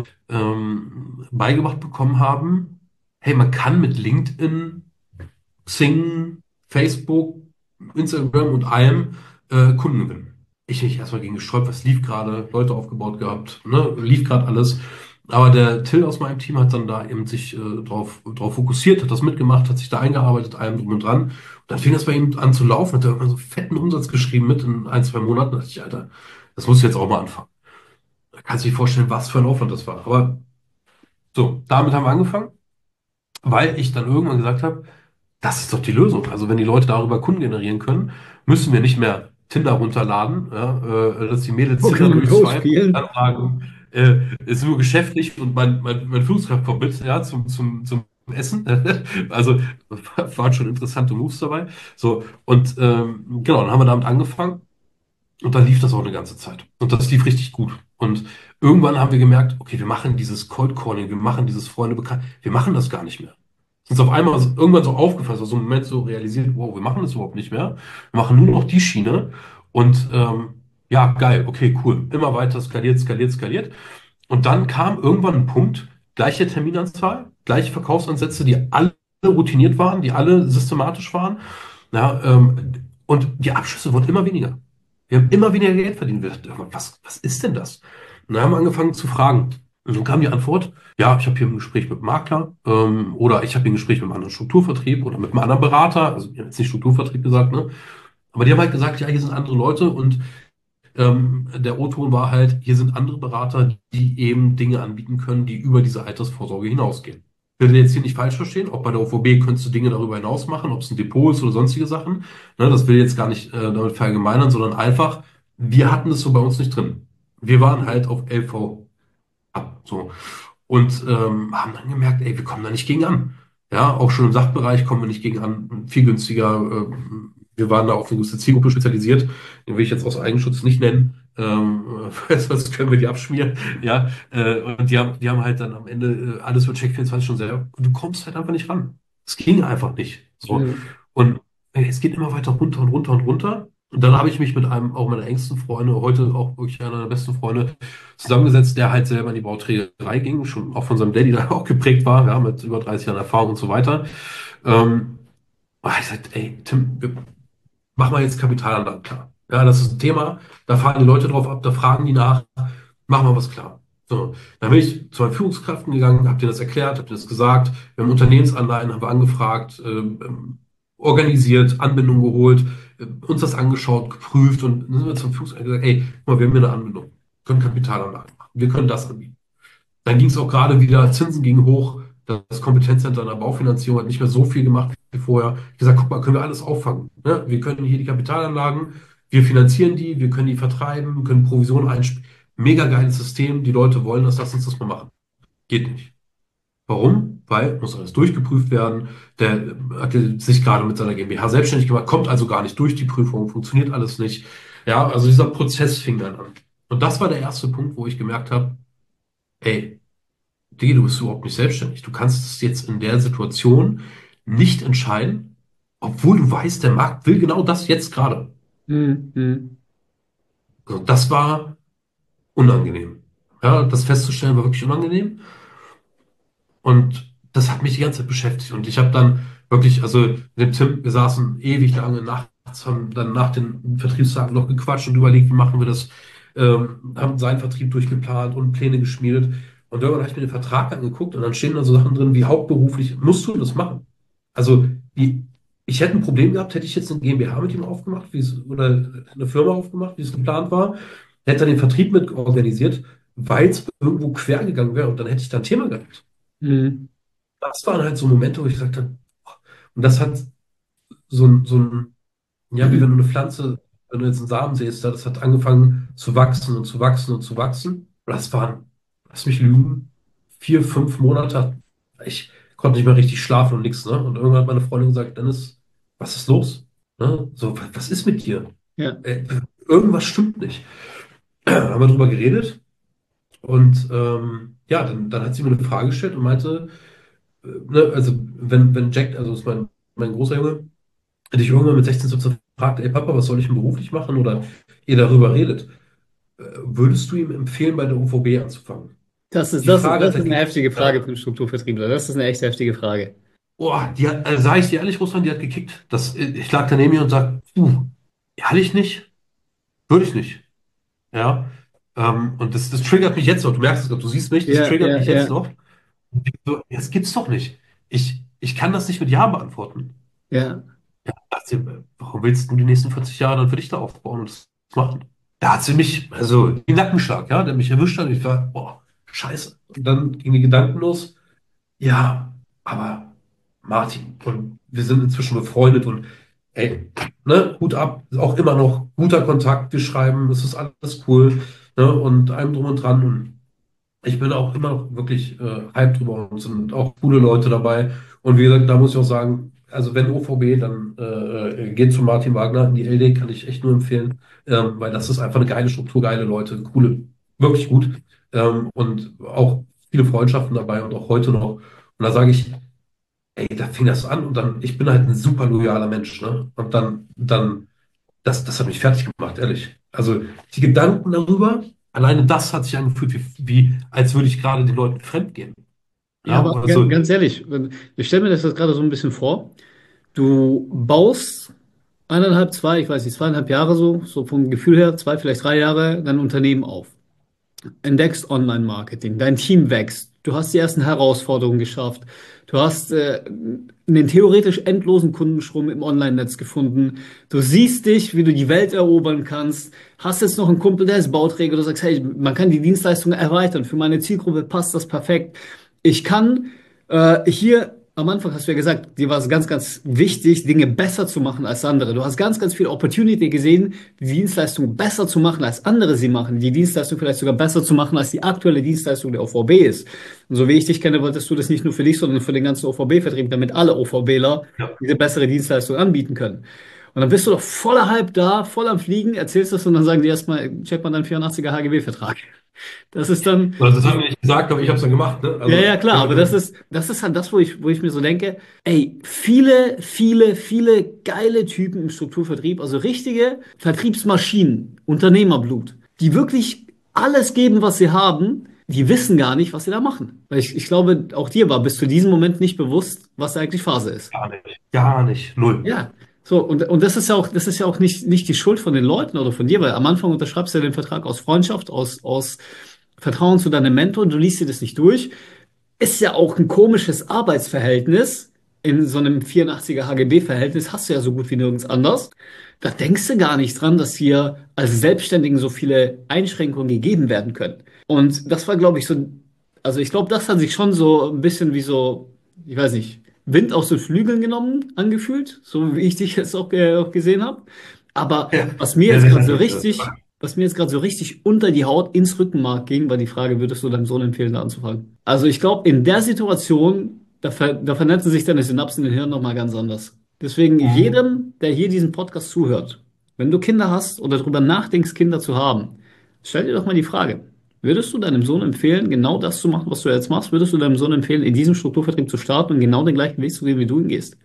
beigebracht bekommen haben, hey, man kann mit LinkedIn, Xing, Facebook, Instagram und allem Kunden gewinnen. Ich mich erstmal gegen gesträubt, was lief gerade, Leute aufgebaut gehabt, ne, lief gerade alles. Aber der Till aus meinem Team hat dann da eben sich drauf fokussiert, hat das mitgemacht, hat sich da eingearbeitet, allem drum und dran. Und dann fing das bei ihm an zu laufen, hat er irgendwann so fetten Umsatz geschrieben mit in ein, zwei Monaten. Da dachte ich, Alter, das muss ich jetzt auch mal anfangen. Da kannst du dir vorstellen, was für ein Aufwand das war. Aber so, damit haben wir angefangen, weil ich dann irgendwann gesagt habe, das ist doch die Lösung. Also wenn die Leute darüber Kunden generieren können, müssen wir nicht mehr Tinder runterladen, ja, dass die Mädels Tinder Pokémon Go durchswipen und spielen. dann sagen, ist nur geschäftlich und mein Führungskraft kommt mit, ja, zum Essen. Also waren schon interessante Moves dabei. So, und genau, dann haben wir damit angefangen und dann lief das auch eine ganze Zeit. Und das lief richtig gut. Und irgendwann haben wir gemerkt, okay, wir machen dieses Cold Calling, wir machen dieses Freunde bekannt, wir machen das gar nicht mehr. Ist uns auf einmal irgendwann so aufgefallen, so einen Moment so realisiert, wow, wir machen das überhaupt nicht mehr. Wir machen nur noch die Schiene. Und ja, geil, okay, cool. Immer weiter skaliert, skaliert, skaliert. Und dann kam irgendwann ein Punkt, gleiche Terminanzahl, gleiche Verkaufsansätze, die alle routiniert waren, die alle systematisch waren. Ja, und die Abschlüsse wurden immer weniger. Wir haben immer weniger Geld verdient. Wir dachten, was ist denn das? Und dann haben wir angefangen zu fragen. Und dann kam die Antwort, ja, ich habe hier ein Gespräch mit einem Makler oder ich habe hier ein Gespräch mit einem anderen Strukturvertrieb oder mit einem anderen Berater. Also ich habe jetzt nicht Strukturvertrieb gesagt, ne? Aber die haben halt gesagt, ja, hier sind andere Leute und der O-Ton war halt, hier sind andere Berater, die eben Dinge anbieten können, die über diese Altersvorsorge hinausgehen. Ich will jetzt hier nicht falsch verstehen, auch bei der OVB könntest du Dinge darüber hinaus machen, ob es ein Depot ist oder sonstige Sachen. Ne, das will ich jetzt gar nicht damit verallgemeinern, sondern einfach, wir hatten das so bei uns nicht drin. Wir waren halt auf LV ab, so. Und haben dann gemerkt, ey, wir kommen da nicht gegen an. Ja, auch schon im Sachbereich kommen wir nicht gegen an. Viel günstiger. Wir waren da auf eine gewisse Zielgruppe spezialisiert. Den will ich jetzt aus Eigenschutz nicht nennen. Sonst können wir die abschmieren. Ja, und die haben halt dann am Ende alles über Check24 schon selber. Du kommst halt einfach nicht ran. Es ging einfach nicht. So. Mhm. Und es geht immer weiter runter und runter und runter. Und dann habe ich mich mit einem auch meiner engsten Freunde, heute auch wirklich einer der besten Freunde, zusammengesetzt, der halt selber in die Bauträgerei ging, schon auch von seinem Daddy da auch geprägt war, ja, mit über 30 Jahren Erfahrung und so weiter. Ich sagte, ey, Tim, mach mal jetzt Kapitalanlagen klar. Ja, das ist ein Thema, da fahren die Leute drauf ab, da fragen die nach, mach mal was klar. So, dann bin ich zu meinen Führungskräften gegangen, habe denen das erklärt, habe denen das gesagt. Wir haben Unternehmensanleihen, haben wir angefragt, organisiert, Anbindung geholt, uns das angeschaut, geprüft und dann sind wir zum Führungskräften gesagt, ey, guck mal, wir haben hier eine Anbindung, wir können Kapitalanlagen machen, wir können das anbieten. Dann ging es auch gerade wieder, Zinsen gingen hoch, das Kompetenzcenter in der Baufinanzierung hat nicht mehr so viel gemacht wie vorher. Ich habe gesagt, guck mal, können wir alles auffangen. Ne? Wir können hier die Kapitalanlagen, wir finanzieren die, wir können die vertreiben, können Provisionen einspielen. Mega geiles System, die Leute wollen das, lass uns das mal machen. Geht nicht. Warum? Weil muss alles durchgeprüft werden. Der hat sich gerade mit seiner GmbH selbstständig gemacht, kommt also gar nicht durch die Prüfung, funktioniert alles nicht. Ja, also dieser Prozess fing dann an. Und das war der erste Punkt, wo ich gemerkt habe, ey, Digi, du bist überhaupt nicht selbstständig. Du kannst es jetzt in der Situation nicht entscheiden, obwohl du weißt, der Markt will genau das jetzt gerade. Mhm. Also das war unangenehm. Ja, das festzustellen war wirklich unangenehm. Und das hat mich die ganze Zeit beschäftigt. Und ich habe dann wirklich, also mit dem Tim, wir saßen ewig lange nachts, haben dann nach den Vertriebstagen noch gequatscht und überlegt, wie machen wir das, haben seinen Vertrieb durchgeplant und Pläne geschmiedet. Und irgendwann habe ich mir den Vertrag angeguckt und dann stehen da so Sachen drin wie hauptberuflich, musst du das machen. Also ich hätte ein Problem gehabt, hätte ich jetzt eine GmbH mit ihm aufgemacht, oder eine Firma aufgemacht, wie es geplant war, hätte dann den Vertrieb mit organisiert, weil es irgendwo quer gegangen wäre und dann hätte ich da ein Thema gehabt. Mhm. Das waren halt so Momente, wo ich gesagt habe, boah. Und das hat so ein, ja, wie wenn du eine Pflanze, wenn du jetzt einen Samen siehst, ja, das hat angefangen zu wachsen und zu wachsen und zu wachsen. Und das waren, lass mich lügen, 4, 5 Monate. Ich konnte nicht mehr richtig schlafen und nichts, ne? Und irgendwann hat meine Freundin gesagt, Dennis, was ist los? Ne? So, was ist mit dir? Ja. Irgendwas stimmt nicht. Haben wir drüber geredet und ja, dann hat sie mir eine Frage gestellt und meinte, ne, also wenn Jack, also ist mein großer Junge, dich irgendwann mit 16, 17 fragt, ey Papa, was soll ich denn beruflich machen oder ihr darüber redet, würdest du ihm empfehlen, bei der UVB anzufangen? Das ist, Die das ist, Frage das hat ist er eine heftige Frage für ja, einen Strukturvertriebler. Das ist eine echt heftige Frage. sag ich dir ehrlich, Russland, die hat gekickt. Ich lag daneben ihr und sag, ehrlich nicht? Würde ich nicht. Ja. Und das triggert mich jetzt noch. Du merkst es, du siehst mich, das Ja, triggert ja, mich jetzt ja, noch. Und ich so, das gibt's doch nicht. Ich kann das nicht mit Ja beantworten. ja. Warum willst du die nächsten 40 Jahre dann für dich da aufbauen und das machen? Da hat sie mich, also den Nackenschlag, ja, der mich erwischt hat. Und ich war, boah, scheiße. Und dann ging die Gedanken los. Ja, aber Martin, und wir sind inzwischen befreundet und ey, ne, Hut ab, auch immer noch guter Kontakt, wir schreiben, es ist alles cool, ne, und allem drum und dran. Und ich bin auch immer noch wirklich hyped drüber und sind auch coole Leute dabei. Und wie gesagt, da muss ich auch sagen, also wenn OVB, dann geht zu Martin Wagner in die LD, kann ich echt nur empfehlen, weil das ist einfach eine geile Struktur, geile Leute, coole, wirklich gut. Und auch viele Freundschaften dabei und auch heute noch. Und da sage ich, ey, da fing das an und dann, ich bin halt ein super loyaler Mensch, ne? Und das hat mich fertig gemacht, ehrlich. Also die Gedanken darüber, alleine das hat sich angefühlt, als würde ich gerade den Leuten fremdgehen. Ja, Ja, aber also, ganz ehrlich, ich stelle mir das jetzt gerade so ein bisschen vor. Du baust eineinhalb, zwei, ich weiß nicht, 2,5 Jahre so vom Gefühl her, 2, vielleicht 3 Jahre, dein Unternehmen auf. Entdeckst Online-Marketing, dein Team wächst, du hast die ersten Herausforderungen geschafft, du hast einen theoretisch endlosen Kundenstrom im Online-Netz gefunden, du siehst dich, wie du die Welt erobern kannst, hast jetzt noch einen Kumpel, der ist Bauträger, du sagst, hey, man kann die Dienstleistung erweitern, für meine Zielgruppe passt das perfekt. Ich kann hier am Anfang hast du ja gesagt, dir war es ganz, ganz wichtig, Dinge besser zu machen als andere. Du hast ganz, ganz viel Opportunity gesehen, die Dienstleistung besser zu machen, als andere sie machen. Die Dienstleistung vielleicht sogar besser zu machen, als die aktuelle Dienstleistung der OVB ist. Und so wie ich dich kenne, wolltest du das nicht nur für dich, sondern für den ganzen OVB-Vertrieb, damit alle OVBler ja. diese bessere Dienstleistung anbieten können. Und dann bist du doch voller Hype da, voll am Fliegen, erzählst das und dann sagen die erstmal, check mal deinen 84er HGB-Vertrag. Das ist dann, Also das haben wir nicht gesagt, aber ich habe es dann gemacht, ne? ja, Also, ja, klar, aber das ist halt das, wo ich mir so denke, ey, viele, viele, viele geile Typen im Strukturvertrieb, also richtige Vertriebsmaschinen, Unternehmerblut, die wirklich alles geben, was sie haben, die wissen gar nicht, was sie da machen. Weil ich glaube, auch dir war bis zu diesem Moment nicht bewusst, was eigentlich Phase ist. gar nicht. Gar nicht. Null. Ja, so, und das ist ja auch nicht die Schuld von den Leuten oder von dir, weil am Anfang unterschreibst du ja den Vertrag aus Freundschaft, aus Vertrauen zu deinem Mentor, du liest dir das nicht durch. Ist ja auch ein komisches Arbeitsverhältnis. In so einem 84er HGB-Verhältnis hast du ja so gut wie nirgends anders. Da denkst du gar nicht dran, dass hier als Selbstständigen so viele Einschränkungen gegeben werden können. Und das war, glaube ich, so, also ich glaube, das hat sich schon so ein bisschen wie so, ich weiß nicht, Wind aus den Flügeln genommen angefühlt, so wie ich dich jetzt auch gesehen habe. Aber Ja, was mir ja, jetzt sehr gerade so danke. richtig, was mir jetzt gerade so richtig unter die Haut ins Rückenmark ging, war die Frage, würdest du deinem Sohn empfehlen, da anzufangen? Also ich glaube, in der Situation, da vernetzen sich deine Synapsen im Hirn nochmal ganz anders. Deswegen Mhm. jedem, der hier diesen Podcast zuhört, wenn du Kinder hast oder darüber nachdenkst, Kinder zu haben, stell dir doch mal die Frage, würdest du deinem Sohn empfehlen, genau das zu machen, was du jetzt machst? Würdest du deinem Sohn empfehlen, in diesem Strukturvertrieb zu starten und genau den gleichen Weg zu gehen, wie du ihn gehst?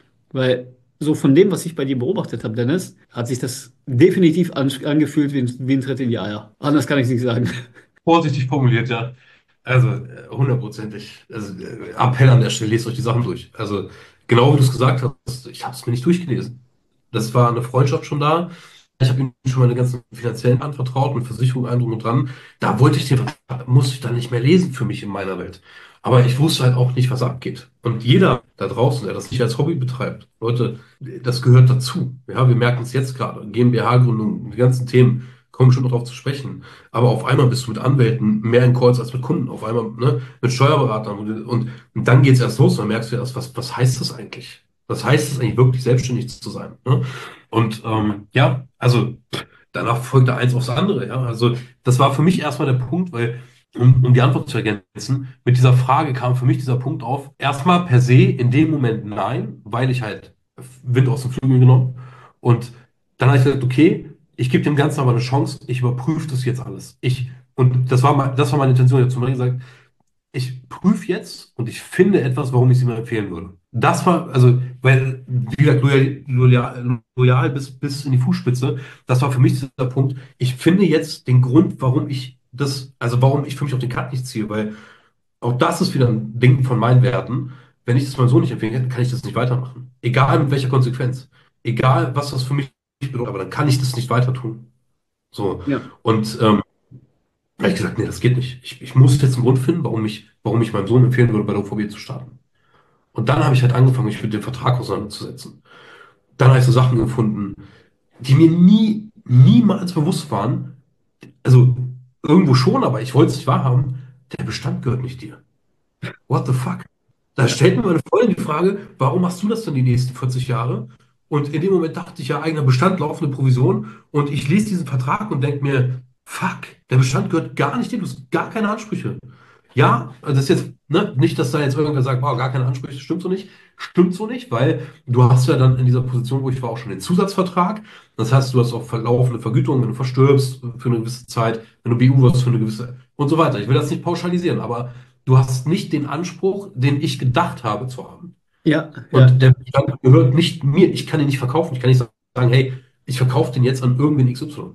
Weil so von dem, was ich bei dir beobachtet habe, Dennis, hat sich das definitiv angefühlt wie ein Tritt in die Eier. Anders kann ich es nicht sagen. Vorsichtig formuliert, ja. Also hundertprozentig. Also Appell an der Stelle, lest euch die Sachen durch. Also genau wie du es gesagt hast, ich habe es mir nicht durchgelesen. Das war eine Freundschaft schon da. Ich habe ihm schon meine ganzen finanziellen anvertraut, mit Versicherung, allem drum und dran. Da musste ich dann nicht mehr lesen für mich in meiner Welt. Aber ich wusste halt auch nicht, was abgeht. Und jeder da draußen, der das nicht als Hobby betreibt, Leute, das gehört dazu. Ja, wir merken es jetzt gerade. GmbH-Gründung, die ganzen Themen, kommen schon noch drauf zu sprechen. Aber auf einmal bist du mit Anwälten mehr in Calls als mit Kunden. Auf einmal, ne, mit Steuerberatern. Und dann geht es erst los. Dann merkst du erst, was heißt das eigentlich? Was heißt es eigentlich wirklich, selbstständig zu sein? Ne? Und ja, also danach folgte eins aufs andere. Ja, also das war für mich erstmal der Punkt, weil, um die Antwort zu ergänzen, mit dieser Frage kam für mich dieser Punkt auf. Erstmal per se in dem Moment nein, weil ich halt Wind aus den Flügeln genommen. Und dann habe ich gesagt, okay, ich gebe dem Ganzen aber eine Chance, ich überprüfe das jetzt alles. Und das war meine Intention. Ich habe zu Marie gesagt, ich prüfe jetzt und ich finde etwas, warum ich sie mir empfehlen würde. Das war, also, weil, wie gesagt, loyal bis in die Fußspitze, das war für mich dieser Punkt. Ich finde jetzt den Grund, warum ich für mich auf den Cut nicht ziehe, weil auch das ist wieder ein Ding von meinen Werten. wenn ich das meinem Sohn nicht empfehlen kann, kann ich das nicht weitermachen. Egal mit welcher Konsequenz. Egal, was das für mich bedeutet, aber dann kann ich das nicht weiter tun. So. Ja. Und da habe ich gesagt, nee, das geht nicht. Ich muss jetzt einen Grund finden, warum ich meinem Sohn empfehlen würde, bei der OVB zu starten. Und dann habe ich halt angefangen, mich mit dem Vertrag auseinanderzusetzen. Dann habe ich so Sachen gefunden, die mir niemals bewusst waren. Also irgendwo schon, aber ich wollte es nicht wahrhaben. Der Bestand gehört nicht dir. What the fuck? Da Ja. stellt mir meine Freundin die Frage, warum machst du das dann die nächsten 40 Jahre? Und in dem Moment dachte ich ja, eigener Bestand, laufende Provision. Und ich lese diesen Vertrag und denke mir, fuck, der Bestand gehört gar nicht dir, du hast gar keine Ansprüche. Ja, also das ist jetzt, ne, nicht, dass da jetzt irgendwer sagt, wow, gar keine Ansprüche, das stimmt so nicht. Stimmt so nicht, weil du hast ja dann in dieser Position, wo ich war, auch schon den Zusatzvertrag. Das heißt, du hast auch verlaufende Vergütung, wenn du verstirbst für eine gewisse Zeit, wenn du BU wirst für eine gewisse und so weiter. Ich will das nicht pauschalisieren, aber du hast nicht den Anspruch, den ich gedacht habe zu haben. Ja, ja. Und der Bestand gehört nicht mir. Ich kann ihn nicht verkaufen. Ich kann nicht sagen, hey, ich verkaufe den jetzt an irgendwen XY.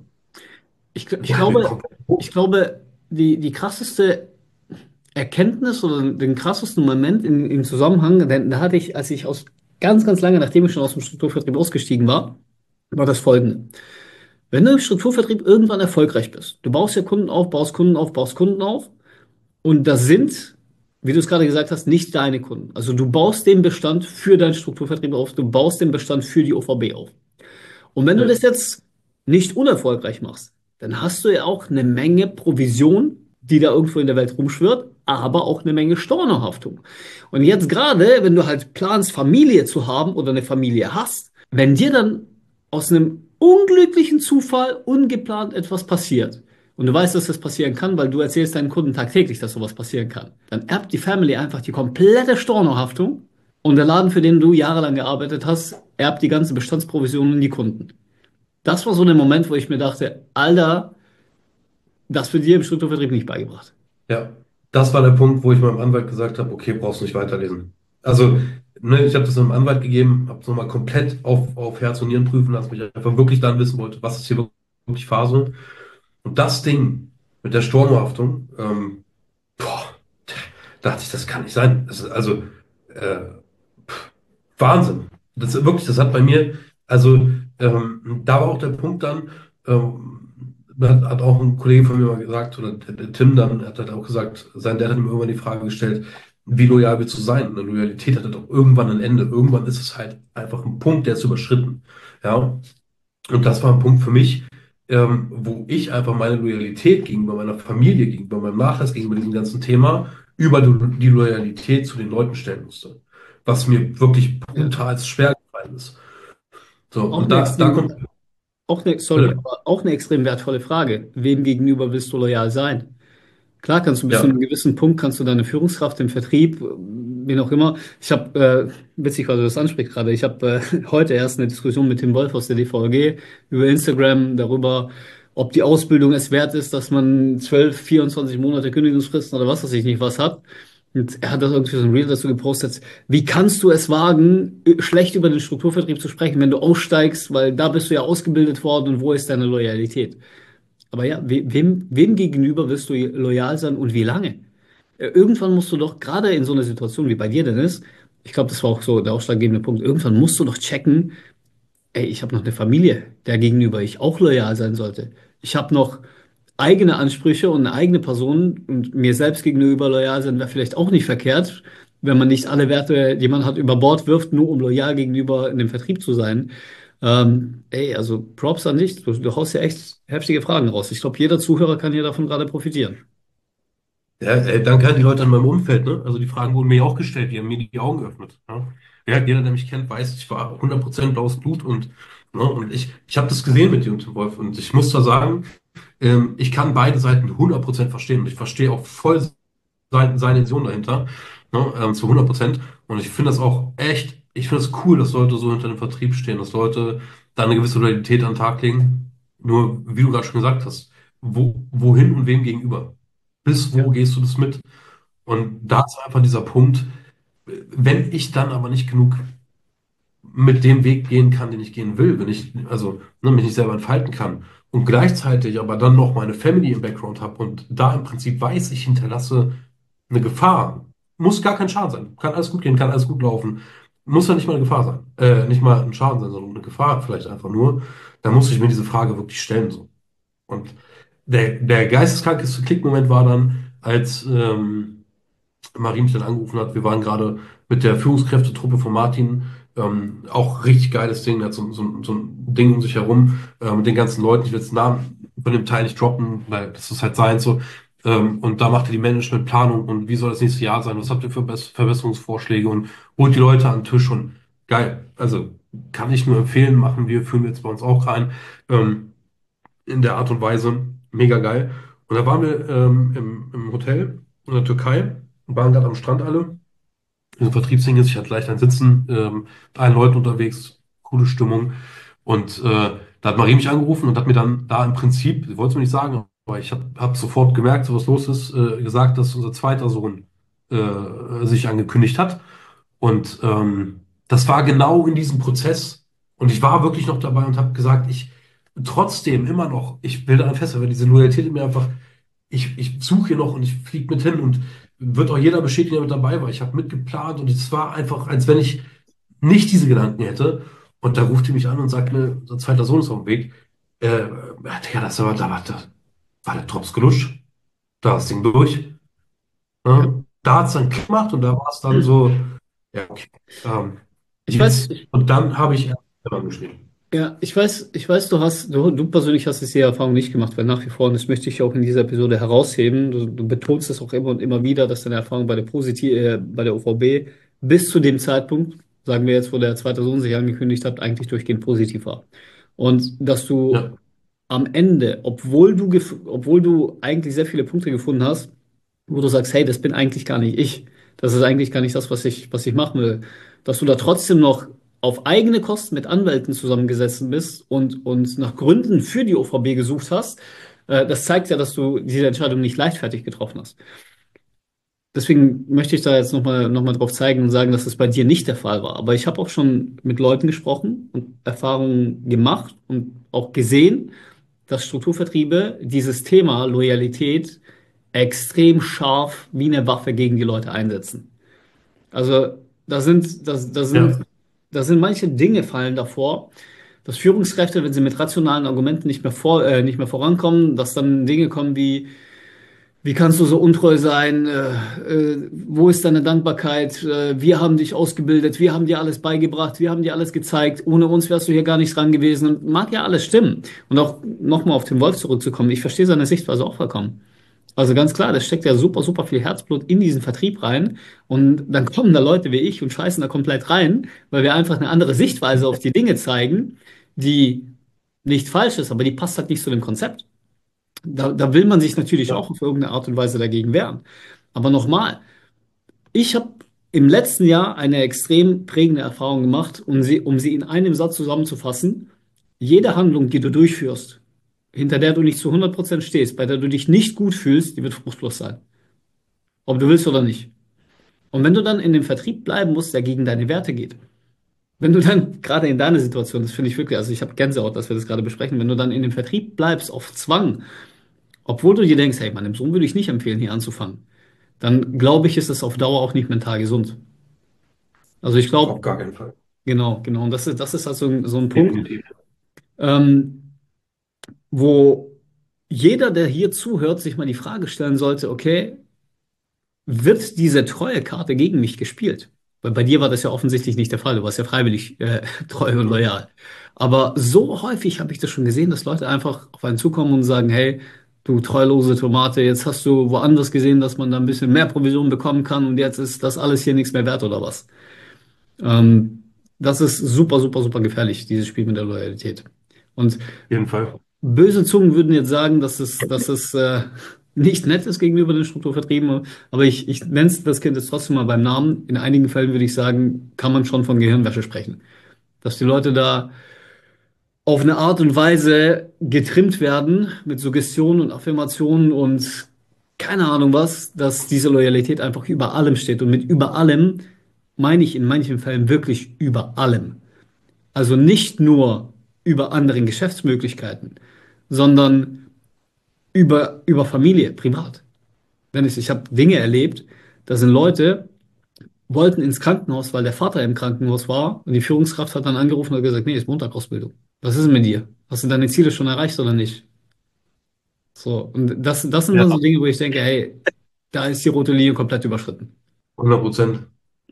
Ich Ja, wir glaube, kommen. ich glaube, die krasseste Erkenntnis oder den krassesten Moment im Zusammenhang, denn da hatte ich, als ich aus ganz lange, nachdem ich schon aus dem Strukturvertrieb ausgestiegen war das folgende. Wenn du im Strukturvertrieb irgendwann erfolgreich bist, du baust ja Kunden auf, baust Kunden auf, baust Kunden auf und das sind, wie du es gerade gesagt hast, nicht deine Kunden. Also du baust den Bestand für deinen Strukturvertrieb auf, du baust den Bestand für die OVB auf. Und wenn du Ja, das jetzt nicht unerfolgreich machst, dann hast du ja auch eine Menge Provision, die da irgendwo in der Welt rumschwirrt, aber auch eine Menge Stornohaftung. Und jetzt gerade, wenn du halt planst, Familie zu haben oder eine Familie hast, wenn dir dann aus einem unglücklichen Zufall ungeplant etwas passiert und du weißt, dass das passieren kann, weil du erzählst deinen Kunden tagtäglich, dass sowas passieren kann, dann erbt die Family einfach die komplette Stornohaftung und der Laden, für den du jahrelang gearbeitet hast, erbt die ganze Bestandsprovision an die Kunden. Das war so der Moment, wo ich mir dachte, Alter, das wird dir im Strukturvertrieb nicht beigebracht. ja. Das war der Punkt, wo ich meinem Anwalt gesagt habe, okay, brauchst du nicht weiterlesen. Also, ne, ich habe das einem Anwalt gegeben, habe es nochmal komplett auf Herz und Nieren prüfen lassen, weil ich einfach wirklich dann wissen wollte, was ist hier wirklich Phase. Und das Ding mit der Stornohaftung, boah, da dachte ich, das kann nicht sein. Also, äh, Wahnsinn. Das ist wirklich, das hat bei mir, also da war auch der Punkt dann, hat auch ein Kollege von mir mal gesagt, oder der Tim dann, hat halt auch gesagt, sein Dad hat ihm irgendwann die Frage gestellt, wie loyal willst du sein? Und eine Loyalität hat halt auch irgendwann ein Ende. Irgendwann ist es halt einfach ein Punkt, der ist überschritten. Ja, und das war ein Punkt für mich, wo ich einfach meine Loyalität gegenüber meiner Familie, gegenüber meinem Nachlass, gegenüber diesem ganzen Thema über die Loyalität zu den Leuten stellen musste. Was mir wirklich Ja. brutal schwer gefallen ist. So, Auch und eine da extrem, kommt, auch eine, sorry, bitte? aber auch eine extrem wertvolle Frage. Wem gegenüber willst du loyal sein? Klar kannst du bis zu Ja, einem gewissen Punkt, kannst du deine Führungskraft im Vertrieb, wen auch immer. Ich habe, witzig, weil du das ansprichst gerade, ich habe heute erst eine Diskussion mit Tim Wolf aus der DVG über Instagram darüber, ob die Ausbildung es wert ist, dass man 12, 24 Monate Kündigungsfristen oder was weiß ich nicht was hat. Und er hat das irgendwie so ein Reel dazu gepostet. Wie kannst du es wagen, schlecht über den Strukturvertrieb zu sprechen, wenn du aussteigst, weil da bist du ja ausgebildet worden und wo ist deine Loyalität? Aber ja, wem gegenüber wirst du loyal sein und wie lange? Irgendwann musst du doch, gerade in so einer Situation wie bei dir, Dennis, ich glaube, das war auch so der ausschlaggebende Punkt, irgendwann musst du doch checken, ey, ich habe noch eine Familie, der gegenüber ich auch loyal sein sollte. Ich habe noch eigene Ansprüche und eine eigene Person und mir selbst gegenüber loyal sein wäre vielleicht auch nicht verkehrt, wenn man nicht alle Werte, die man hat, über Bord wirft, nur um loyal gegenüber in dem Vertrieb zu sein. Ey, also Props an dich, du haust ja echt heftige Fragen raus. Ich glaube, jeder Zuhörer kann hier davon gerade profitieren. ja, danke an die Leute in meinem Umfeld, ne? Also die Fragen wurden mir ja auch gestellt, die haben mir die Augen geöffnet. Ja? Jeder, der mich kennt, weiß, ich war 100% blaues Blut und ich habe das gesehen mit dir und Tim Wolf und ich muss da sagen, ich kann beide Seiten 100% verstehen und ich verstehe auch voll seine Vision dahinter, ne, zu 100%. Und ich finde das auch echt, ich finde es cool, dass Leute so hinter dem Vertrieb stehen, dass Leute da eine gewisse Loyalität an den Tag legen. Nur, wie du gerade schon gesagt hast, wohin und wem gegenüber? Bis Ja. wo gehst du das mit? Und da ist einfach dieser Punkt, wenn ich dann aber nicht genug mit dem Weg gehen kann, den ich gehen will, wenn ich also ne, mich nicht selber entfalten kann und gleichzeitig aber dann noch meine Family im Background habe und da im Prinzip weiß, ich hinterlasse eine Gefahr, muss gar kein Schaden sein. Kann alles gut gehen, kann alles gut laufen. Muss ja nicht mal eine Gefahr sein. Nicht mal ein Schaden sein, sondern eine Gefahr vielleicht einfach nur. Da musste ich mir diese Frage wirklich stellen. So. Und der geisteskrankeste Klickmoment war dann, als Marie mich dann angerufen hat. Wir waren gerade mit der Führungskräftetruppe von Martin, auch richtig geiles Ding, er hat so ein Ding um sich herum, mit den ganzen Leuten. Ich will jetzt den Namen von dem Teil nicht droppen, weil das ist halt sein so. Und da macht er die Managementplanung und wie soll das nächste Jahr sein? Was habt ihr für Verbesserungsvorschläge und holt die Leute an den Tisch und geil. Also kann ich nur empfehlen, machen wir, führen wir jetzt bei uns auch rein. In der Art und Weise. Mega geil. Und da waren wir im Hotel in der Türkei und waren gerade am Strand alle. Ein Vertriebsding ist, ich hatte leicht ein Sitzen, mit allen Leuten unterwegs, coole Stimmung. Und da hat Marie mich angerufen und hat mir dann da im Prinzip, sie wollte es mir nicht sagen, aber ich hab sofort gemerkt, so was los ist, gesagt, dass unser zweiter Sohn sich angekündigt hat. Und das war genau in diesem Prozess. Und ich war wirklich noch dabei und habe gesagt, ich trotzdem immer noch, ich will daran festhalten, weil diese Loyalität in mir einfach, ich suche hier noch und ich fliege mit hin und wird auch jeder bestätigen, der mit dabei war. Ich habe mitgeplant und es war einfach, als wenn ich nicht diese Gedanken hätte. Und da ruft die mich an und sagt mir, unser zweiter Sohn ist auf dem Weg. Digga, da war der Drops gelutscht. Da war das Ding durch. Ja. Ne? Da hat es dann Klick gemacht und da war es dann so, ja, okay. Ich weiß, Jetzt, und dann habe ich erst geschrieben. ja, ich weiß, du persönlich hast diese Erfahrung nicht gemacht, weil nach wie vor, und das möchte ich auch in dieser Episode herausheben, du betonst es auch immer und immer wieder, dass deine Erfahrung bei der OVB bis zu dem Zeitpunkt, sagen wir jetzt, wo der zweite Sohn sich angekündigt hat, eigentlich durchgehend positiv war. Und dass du Ja, am Ende, obwohl du eigentlich sehr viele Punkte gefunden hast, wo du sagst, hey, das bin eigentlich gar nicht ich. Das ist eigentlich gar nicht das, was ich machen will. Dass du da trotzdem noch auf eigene Kosten mit Anwälten zusammengesessen bist und nach Gründen für die OVB gesucht hast, das zeigt ja, dass du diese Entscheidung nicht leichtfertig getroffen hast. Deswegen möchte ich da jetzt noch mal drauf zeigen und sagen, dass das bei dir nicht der Fall war. Aber ich habe auch schon mit Leuten gesprochen und Erfahrungen gemacht und auch gesehen, dass Strukturvertriebe dieses Thema Loyalität extrem scharf wie eine Waffe gegen die Leute einsetzen. Also da sind, das, ja, da sind manche Dinge fallen davor, dass Führungskräfte, wenn sie mit rationalen Argumenten nicht mehr vorankommen, dass dann Dinge kommen wie kannst du so untreu sein? Wo ist deine Dankbarkeit? Wir haben dich ausgebildet, wir haben dir alles beigebracht, wir haben dir alles gezeigt. Ohne uns wärst du hier gar nicht dran gewesen. Und mag ja alles stimmen. Und auch nochmal auf den Wolf zurückzukommen. Ich verstehe seine Sichtweise auch vollkommen. Also ganz klar, das steckt ja super, super viel Herzblut in diesen Vertrieb rein. Und dann kommen da Leute wie ich und scheißen da komplett rein, weil wir einfach eine andere Sichtweise auf die Dinge zeigen, die nicht falsch ist, aber die passt halt nicht zu dem Konzept. Da will man sich natürlich ja, auch auf irgendeine Art und Weise dagegen wehren. Aber nochmal, ich habe im letzten Jahr eine extrem prägende Erfahrung gemacht, um sie in einem Satz zusammenzufassen. Jede Handlung, die du durchführst, hinter der du nicht zu 100% stehst, bei der du dich nicht gut fühlst, die wird fruchtlos sein. Ob du willst oder nicht. Und wenn du dann in dem Vertrieb bleiben musst, der gegen deine Werte geht, wenn du dann gerade in deiner Situation, das finde ich wirklich, also ich habe Gänsehaut, dass wir das gerade besprechen, wenn du dann in dem Vertrieb bleibst auf Zwang, obwohl du dir denkst, hey, meinem Sohn würde ich nicht empfehlen, hier anzufangen, dann glaube ich, ist es auf Dauer auch nicht mental gesund. Also ich auf glaube, gar keinen Fall. genau. Und das ist also so ein Punkt, Definitiv. ähm, wo jeder, der hier zuhört, sich mal die Frage stellen sollte, okay, wird diese Treuekarte gegen mich gespielt? Weil bei dir war das ja offensichtlich nicht der Fall. Du warst ja freiwillig treu und loyal. Aber so häufig habe ich das schon gesehen, dass Leute einfach auf einen zukommen und sagen, hey, du treulose Tomate, jetzt hast du woanders gesehen, dass man da ein bisschen mehr Provision bekommen kann und jetzt ist das alles hier nichts mehr wert oder was? Ähm, Das ist super, super, super gefährlich, dieses Spiel mit der Loyalität. Und Jeden Fall. böse Zungen würden jetzt sagen, dass es nicht nett ist gegenüber den Strukturvertrieben, aber ich nenne das Kind jetzt trotzdem mal beim Namen. In einigen Fällen würde ich sagen, kann man schon von Gehirnwäsche sprechen. Dass die Leute da auf eine Art und Weise getrimmt werden mit Suggestionen und Affirmationen und keine Ahnung was, dass diese Loyalität einfach über allem steht. Und mit über allem meine ich in manchen Fällen wirklich über allem. Also nicht nur über anderen Geschäftsmöglichkeiten, sondern über Familie, privat. Dennis, ich habe Dinge erlebt, Da sind Leute, wollten ins Krankenhaus, weil der Vater im Krankenhaus war und die Führungskraft hat dann angerufen und hat gesagt, nee, ist Montagausbildung. Was ist denn mit dir? Hast du deine Ziele schon erreicht oder nicht? So, und das sind Ja, dann so Dinge, wo ich denke, hey, da ist die rote Linie komplett überschritten. 100%.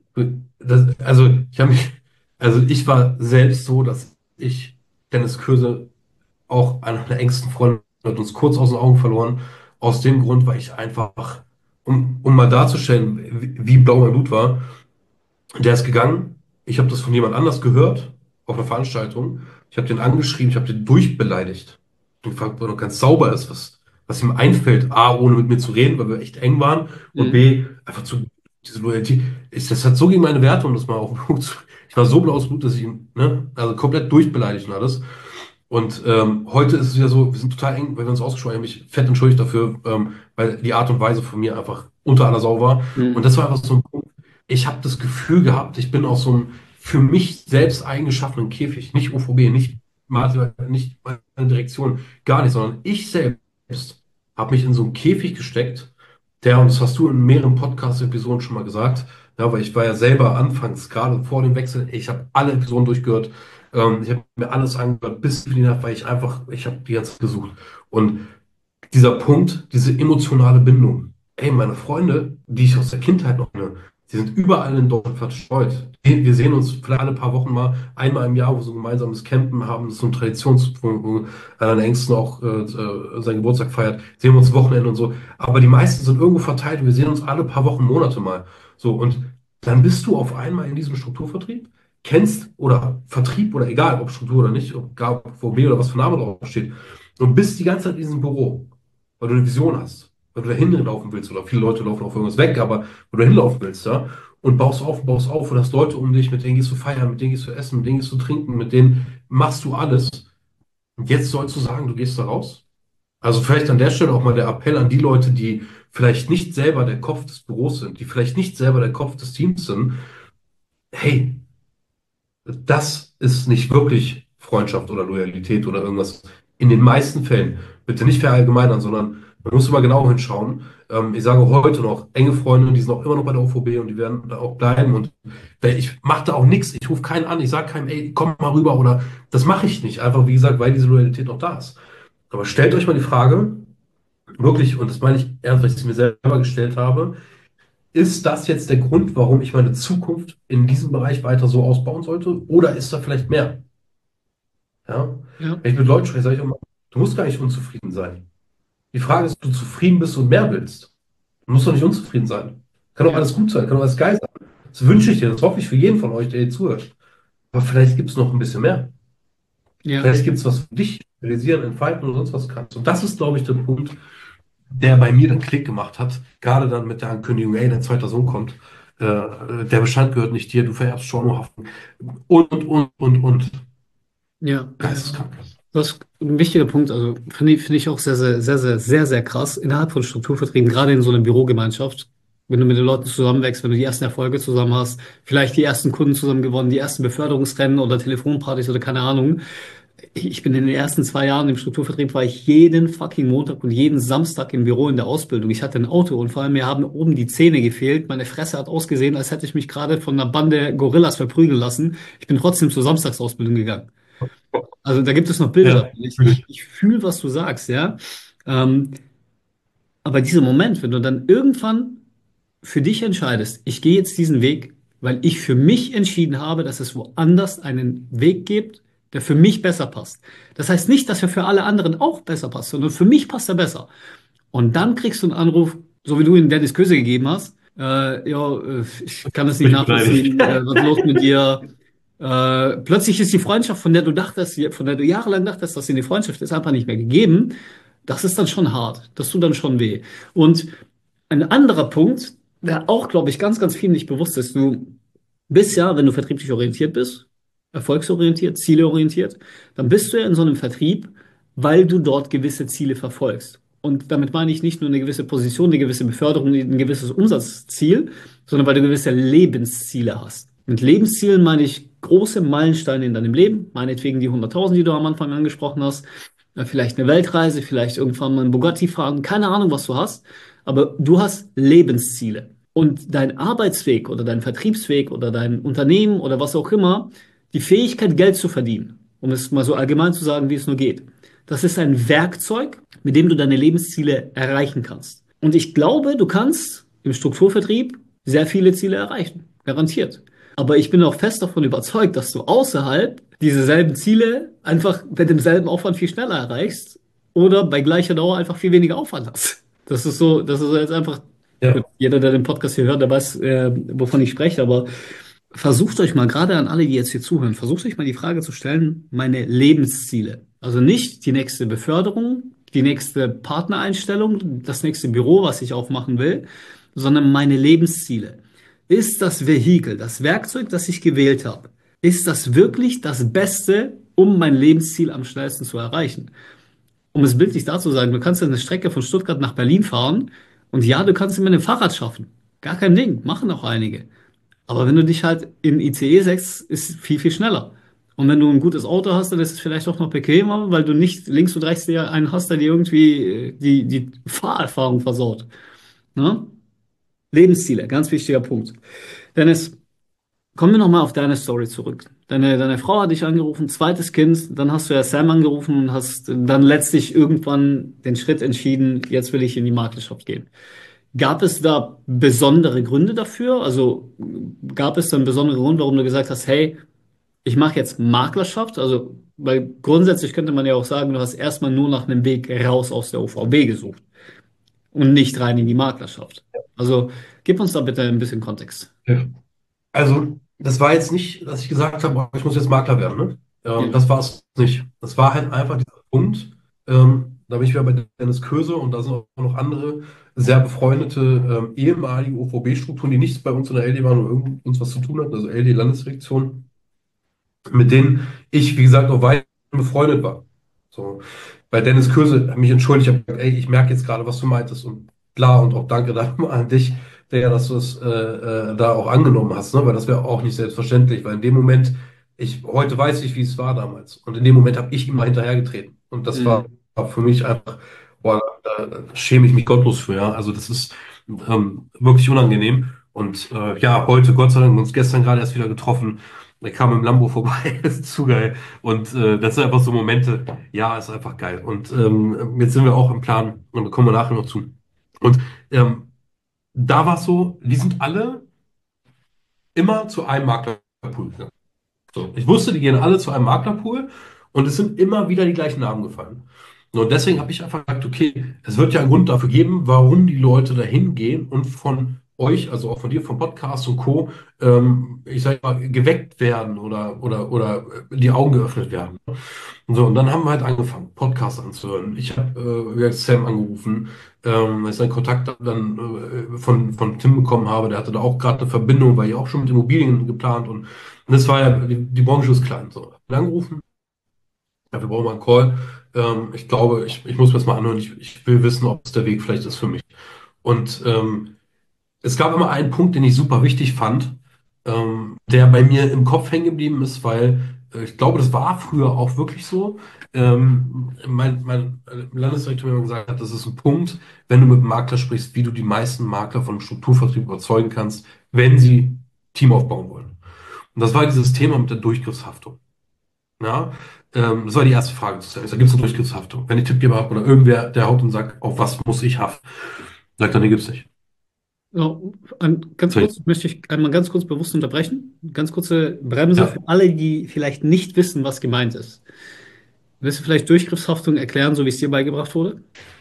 Also ich habe mich, also ich war selbst so, dass ich Dennis Köse, auch einer meiner engsten Freunde, hat uns kurz aus den Augen verloren. Aus dem Grund, weil ich einfach, um mal darzustellen, wie blau mein Blut war, der ist gegangen. Ich habe das von jemand anders gehört, auf einer Veranstaltung. Ich habe den angeschrieben, ich habe den durchbeleidigt. Und gefragt, ob er noch ganz sauber ist, was ihm einfällt. A, ohne mit mir zu reden, weil wir echt eng waren. Und Mhm. B, einfach zu, diese Loyalität. Das hat so gegen meine Werte, um das mal auf den Punkt zu. Ich war so blaues Blut, dass ich ihn, ne, also komplett durchbeleidigt und alles. Und heute ist es wieder so, wir sind total eng, weil wir uns ausgesprochen haben. Ich mich fett entschuldigt dafür, weil die Art und Weise von mir einfach unter aller Sau war. Und Mhm. das war einfach so ein Punkt. Ich habe das Gefühl gehabt, ich bin aus so einem für mich selbst eingeschaffenen Käfig, nicht UVB, nicht meine Direktion, gar nicht, sondern ich selbst habe mich in so einen Käfig gesteckt, der, und das hast du in mehreren Podcast-Episoden schon mal gesagt, ja, weil ich war ja selber anfangs, gerade vor dem Wechsel, ich habe alle Episoden durchgehört, ich habe mir alles angehört, bis in die Nacht, weil ich habe die ganze Zeit gesucht. Und dieser Punkt, diese emotionale Bindung. Ey, meine Freunde, die ich aus der Kindheit noch kenne, die sind überall in Deutschland verstreut. Wir sehen uns vielleicht alle paar Wochen mal, einmal im Jahr, wo wir so ein gemeinsames Campen haben. Das ist so ein Traditionspunkt, wo einer der Ängsten auch seinen Geburtstag feiert. Sehen wir uns Wochenende und so. Aber die meisten sind irgendwo verteilt und wir sehen uns alle paar Wochen, Monate mal. So, und dann bist du auf einmal in diesem Strukturvertrieb, kennst oder Vertrieb oder egal, ob Struktur oder nicht, egal ob VB oder was für Name drauf steht, und bist die ganze Zeit in diesem Büro, weil du eine Vision hast, weil du dahin laufen willst, oder viele Leute laufen auf irgendwas weg, aber wo du hinlaufen willst, ja, und baust auf und hast Leute um dich, mit denen gehst du feiern, mit denen gehst du essen, mit denen gehst du trinken, mit denen machst du alles. Und jetzt sollst du sagen, du gehst da raus. Also vielleicht an der Stelle auch mal der Appell an die Leute, die vielleicht nicht selber der Kopf des Büros sind, die vielleicht nicht selber der Kopf des Teams sind. Hey, das ist nicht wirklich Freundschaft oder Loyalität oder irgendwas. In den meisten Fällen. Bitte nicht verallgemeinern, sondern man muss immer genau hinschauen. Ich sage heute noch, enge Freunde, die sind auch immer noch bei der OVB und die werden da auch bleiben. Und ich mache da auch nichts. Ich rufe keinen an. Ich sage keinem, ey, komm mal rüber. Oder das mache ich nicht. Einfach, wie gesagt, weil diese Loyalität noch da ist. Aber stellt euch mal die Frage, wirklich, und das meine ich ernst, weil ich es mir selber gestellt habe, ist das jetzt der Grund, warum ich meine Zukunft in diesem Bereich weiter so ausbauen sollte? Oder ist da vielleicht mehr? Ja? Ja, Wenn ich mit Leuten spreche, sage ich immer, du musst gar nicht unzufrieden sein. Die Frage ist, ob du zufrieden bist und mehr willst. Du musst doch nicht unzufrieden sein. Kann doch ja, alles gut sein, kann doch alles geil sein. Das wünsche ich dir, das hoffe ich für jeden von euch, der hier zuhört. Aber vielleicht gibt es noch ein bisschen mehr. ja, Vielleicht gibt es was für dich, realisieren, entfalten und sonst was kannst. Und das ist, glaube ich, der Punkt, der bei mir den Klick gemacht hat. Gerade dann mit der Ankündigung, ey, dein zweiter Sohn kommt. Der Bestand gehört nicht dir, du vererbst Stornohaften. Und. ja. Geisteskrank. Das ist ein wichtiger Punkt. Also finde ich auch sehr, sehr, sehr, sehr, sehr, sehr krass innerhalb von Strukturvertrieben, gerade in so einer Bürogemeinschaft. Wenn du mit den Leuten zusammenwächst, wenn du die ersten Erfolge zusammen hast, vielleicht die ersten Kunden zusammen gewonnen, die ersten Beförderungsrennen oder Telefonpartys oder keine Ahnung. Ich bin in den ersten 2 Jahren im Strukturvertrieb, war ich jeden fucking Montag und jeden Samstag im Büro in der Ausbildung. Ich hatte ein Auto und vor allem mir haben oben die Zähne gefehlt. Meine Fresse hat ausgesehen, als hätte ich mich gerade von einer Bande Gorillas verprügeln lassen. Ich bin trotzdem zur Samstagsausbildung gegangen. Also da gibt es noch Bilder Ja, davon. Ich fühle, was du sagst, ja. Ähm, aber dieser Moment, wenn du dann irgendwann für dich entscheidest, ich gehe jetzt diesen Weg, weil ich für mich entschieden habe, dass es woanders einen Weg gibt, der für mich besser passt. Das heißt nicht, dass er für alle anderen auch besser passt, sondern für mich passt er besser. Und dann kriegst du einen Anruf, so wie du ihn Dennis Köse gegeben hast. Ja, ich kann das nicht bin ich beleidigt. nachvollziehen. Was ist los mit dir? Plötzlich ist die Freundschaft, von der du dachtest, von der du jahrelang dachtest, dass sie eine Freundschaft ist, einfach nicht mehr gegeben. Das ist dann schon hart. Das tut dann schon weh. Und ein anderer Punkt, der auch, glaube ich, ganz, ganz viel nicht bewusst ist. Du bist ja, wenn du vertrieblich orientiert bist, erfolgsorientiert, zieleorientiert, dann bist du ja in so einem Vertrieb, weil du dort gewisse Ziele verfolgst. Und damit meine ich nicht nur eine gewisse Position, eine gewisse Beförderung, ein gewisses Umsatzziel, sondern weil du gewisse Lebensziele hast. Mit Lebenszielen meine ich große Meilensteine in deinem Leben, meinetwegen die 100.000, die du am Anfang angesprochen hast, vielleicht eine Weltreise, vielleicht irgendwann mal ein Bugatti fahren, keine Ahnung, was du hast, aber du hast Lebensziele. und dein Arbeitsweg oder dein Vertriebsweg oder dein Unternehmen oder was auch immer, die Fähigkeit, Geld zu verdienen, um es mal so allgemein zu sagen, wie es nur geht, das ist ein Werkzeug, mit dem du deine Lebensziele erreichen kannst. Und ich glaube, du kannst im Strukturvertrieb sehr viele Ziele erreichen. Garantiert. Aber ich bin auch fest davon überzeugt, dass du außerhalb diese selben Ziele einfach mit demselben Aufwand viel schneller erreichst oder bei gleicher Dauer einfach viel weniger Aufwand hast. Das ist so jetzt einfach, gut, Ja, jeder, der den Podcast hier hört, der weiß, wovon ich spreche, aber versucht euch mal, gerade an alle, die jetzt hier zuhören, versucht euch mal die Frage zu stellen, meine Lebensziele. Also nicht die nächste Beförderung, die nächste Partnereinstellung, das nächste Büro, was ich aufmachen will, sondern meine Lebensziele. Ist das Vehikel, das Werkzeug, das ich gewählt habe, ist das wirklich das Beste, um mein Lebensziel am schnellsten zu erreichen? Um es bildlich dazu zu sagen, du kannst ja eine Strecke von Stuttgart nach Berlin fahren und ja, du kannst es mit dem Fahrrad schaffen. Gar kein Ding, machen auch einige. Aber wenn du dich halt in ICE setzt, ist es viel, viel schneller. Und wenn du ein gutes Auto hast, dann ist es vielleicht auch noch bequemer, weil du nicht links und rechts dir einen hast, der dir irgendwie die Fahrerfahrung versaut. Ne? Lebensziele, ganz wichtiger Punkt. Dennis, kommen wir nochmal auf deine Story zurück. Deine Frau hat dich angerufen, zweites Kind, dann hast du ja Sam angerufen und hast dann letztlich irgendwann den Schritt entschieden, jetzt will ich in die Maklerschaft gehen. Gab es da besondere Gründe dafür? Also gab es da einen besonderen Grund, warum du gesagt hast, hey, ich mache jetzt Maklerschaft? Also, weil grundsätzlich könnte man ja auch sagen, du hast erstmal nur nach einem Weg raus aus der OVB gesucht und nicht rein in die Maklerschaft. Also, gib uns da bitte ein bisschen Kontext. ja. Also, das war jetzt nicht, dass ich gesagt habe, oh, ich muss jetzt Makler werden, ne? Ja. Das war es nicht. Das war halt einfach dieser Punkt. Da bin ich wieder bei Dennis Köse und da sind auch noch andere sehr befreundete ehemalige OVB-Strukturen, die nichts bei uns in der LD waren oder uns was zu tun hatten, also LD-Landesdirektion, mit denen ich, wie gesagt, noch weiter befreundet war. So, bei Dennis Köse habe mich entschuldigt, ich habe gesagt, ey, ich merke jetzt gerade, was du meintest und bla und auch danke da mal an dich, der, dass du es da auch angenommen hast, ne? Weil das wäre auch nicht selbstverständlich, weil in dem Moment, heute weiß ich, wie es war damals und in dem Moment habe ich ihm mal hinterhergetreten und das war Mhm. für mich einfach, boah, da schäme ich mich gottlos für, ja, also das ist wirklich unangenehm und ja, heute, Gott sei Dank, uns gestern gerade erst wieder getroffen. Der kam im Lambo vorbei, das ist zu geil. Und das sind einfach so Momente, ja, ist einfach geil. Und jetzt sind wir auch im Plan und da kommen wir nachher noch zu. Und ähm, da war es so, die sind alle immer zu einem Maklerpool gegangen. So, ich wusste, die gehen alle zu einem Maklerpool und es sind immer wieder die gleichen Namen gefallen. Und deswegen habe ich einfach gesagt, okay, es wird ja einen Grund dafür geben, warum die Leute da hingehen und von euch, also auch von dir, vom Podcast und Co., ich sage mal, geweckt werden oder die Augen geöffnet werden. Und so, und dann haben wir halt angefangen, Podcasts anzuhören. Ich habe wie gesagt, Sam angerufen, als ich seinen Kontakt dann von Tim bekommen habe. Der hatte da auch gerade eine Verbindung, weil ich auch schon mit Immobilien geplant und das war ja, die Branche ist klein. So, hab ihn angerufen, ja, wir brauchen mal einen Call. Ich glaube, ich muss mir das mal anhören. Ich will wissen, ob es der Weg vielleicht ist für mich. Und es gab immer einen Punkt, den ich super wichtig fand, der bei mir im Kopf hängen geblieben ist, weil ich glaube, das war früher auch wirklich so. Mein Landesdirektor mir immer gesagt hat, das ist ein Punkt, wenn du mit einem Makler sprichst, wie du die meisten Makler von Strukturvertrieb überzeugen kannst, wenn sie Team aufbauen wollen. Und das war dieses Thema mit der Durchgriffshaftung. Ja? Das war die erste Frage zu stellen. Da gibt es eine Durchgriffshaftung. Wenn ich Tippgeber habe oder irgendwer, der haut und sagt, auf was muss ich haften? Sagt er, nee, gibt's nicht. Ja, ganz So, kurz möchte ich einmal ganz kurz bewusst unterbrechen. Ganz kurze Bremse ja. für alle, die vielleicht nicht wissen, was gemeint ist. Willst du vielleicht Durchgriffshaftung erklären, so wie es dir beigebracht wurde?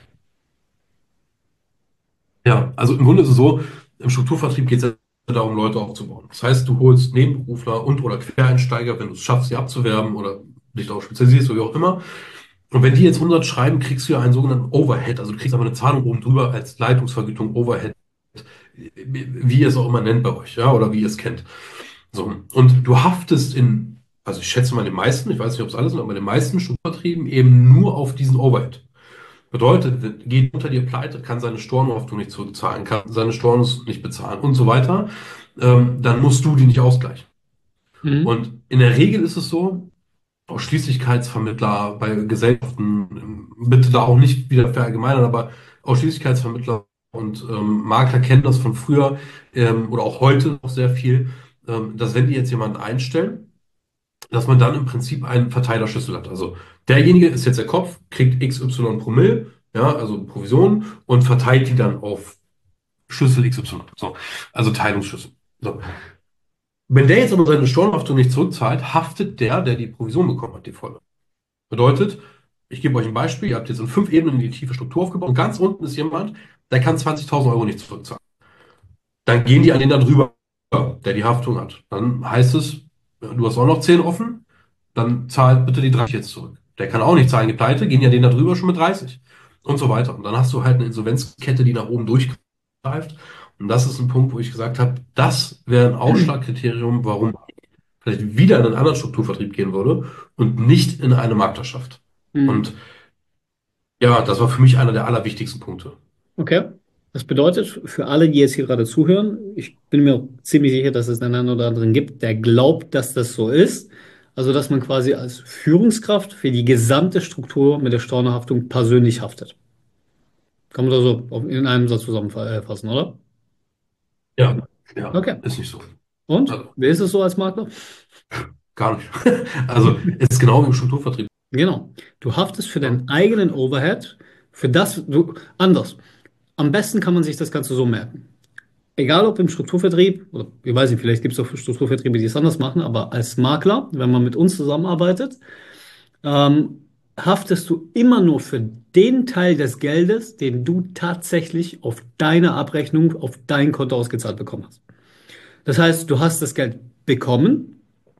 Ja, also im Grunde ist es so, im Strukturvertrieb geht es ja darum, Leute aufzubauen. Das heißt, du holst Nebenberufler und oder Quereinsteiger, wenn du es schaffst, sie abzuwerben oder dich darauf spezialisierst, oder wie auch immer. Und wenn die jetzt 100 schreiben, kriegst du ja einen sogenannten Overhead. Also du kriegst aber eine Zahlung oben drüber als Leitungsvergütung Overhead, wie ihr es auch immer nennt bei euch, ja, oder wie ihr es kennt. So. Und du haftest also ich schätze mal in den meisten, ich weiß nicht, ob es alle sind, aber in den meisten Strukturvertrieben eben nur auf diesen Overhead. Bedeutet, geht unter dir pleite, kann seine Stornohaftung nicht zurückzahlen, kann seine Stornos nicht bezahlen und so weiter, dann musst du die nicht ausgleichen. Mhm. Und in der Regel ist es so, Ausschließlichkeitsvermittler bei Gesellschaften, bitte da auch nicht wieder verallgemeinern, aber Ausschließlichkeitsvermittler und Makler kennen das von früher oder auch heute noch sehr viel, dass wenn die jetzt jemanden einstellen, dass man dann im Prinzip einen Verteilerschlüssel hat. Also derjenige ist jetzt der Kopf, kriegt XY Promille, ja, also Provision und verteilt die dann auf Schlüssel XY. So, also Teilungsschlüssel. So. Wenn der jetzt aber seine Stornohaftung nicht zurückzahlt, haftet der die Provision bekommen hat, die volle. Bedeutet, ich gebe euch ein Beispiel, ihr habt jetzt in 5 Ebenen die tiefe Struktur aufgebaut und ganz unten ist jemand, der kann 20.000 Euro nicht zurückzahlen. Dann gehen die an den da drüber, der die Haftung hat. Dann heißt es, du hast auch noch 10 offen, dann zahl bitte die 30 jetzt zurück. Der kann auch nicht zahlen, die Pleite, gehen ja den da drüber schon mit 30 und so weiter. Und dann hast du halt eine Insolvenzkette, die nach oben durchgreift. Und das ist ein Punkt, wo ich gesagt habe, das wäre ein Ausschlagkriterium, warum ich vielleicht wieder in einen anderen Strukturvertrieb gehen würde und nicht in eine Maklerschaft. Hm. Und ja, das war für mich einer der allerwichtigsten Punkte. Okay. Das bedeutet, für alle, die jetzt hier gerade zuhören, ich bin mir auch ziemlich sicher, dass es einen oder anderen gibt, der glaubt, dass das so ist. Also, dass man quasi als Führungskraft für die gesamte Struktur mit der Stornohaftung persönlich haftet. Kann man das so in einem Satz zusammenfassen, oder? Ja, ja, Okay. ist nicht so. Und? Also, Wer ist es so als Makler? gar nicht. Also, ist genau wie im Strukturvertrieb. Genau. Du haftest für Ja. deinen eigenen Overhead, für das, du, anders. Am besten kann man sich das Ganze so merken. Egal ob im Strukturvertrieb, oder ich weiß nicht, vielleicht gibt es auch Strukturvertriebe, die es anders machen, aber als Makler, wenn man mit uns zusammenarbeitet, ähm, haftest du immer nur für den Teil des Geldes, den du tatsächlich auf deine Abrechnung, auf dein Konto ausgezahlt bekommen hast. Das heißt, du hast das Geld bekommen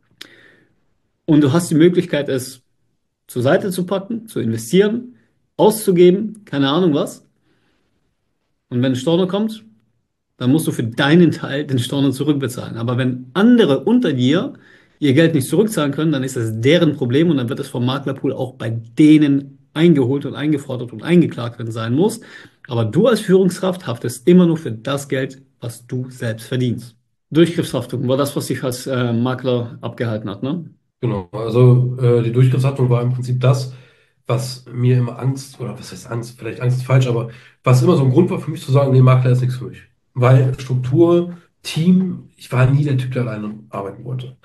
und du hast die Möglichkeit, es zur Seite zu packen, zu investieren, auszugeben, keine Ahnung was. Und wenn ein Storno kommt, dann musst du für deinen Teil den Storno zurückbezahlen. Aber wenn andere unter dir ihr Geld nicht zurückzahlen können, dann ist das deren Problem und dann wird es vom Maklerpool auch bei denen eingeholt und eingefordert und eingeklagt, wenn es sein muss. Aber du als Führungskraft haftest immer nur für das Geld, was du selbst verdienst. Durchgriffshaftung war das, was dich als Makler abgehalten hat, ne? Genau, also die Durchgriffshattung war im Prinzip das, was mir immer Angst, oder was heißt Angst, vielleicht Angst ist falsch, aber was immer so ein Grund war für mich zu sagen, nee, Makler ist nichts für mich. Weil Struktur, Team, ich war nie der Typ, der alleine arbeiten wollte.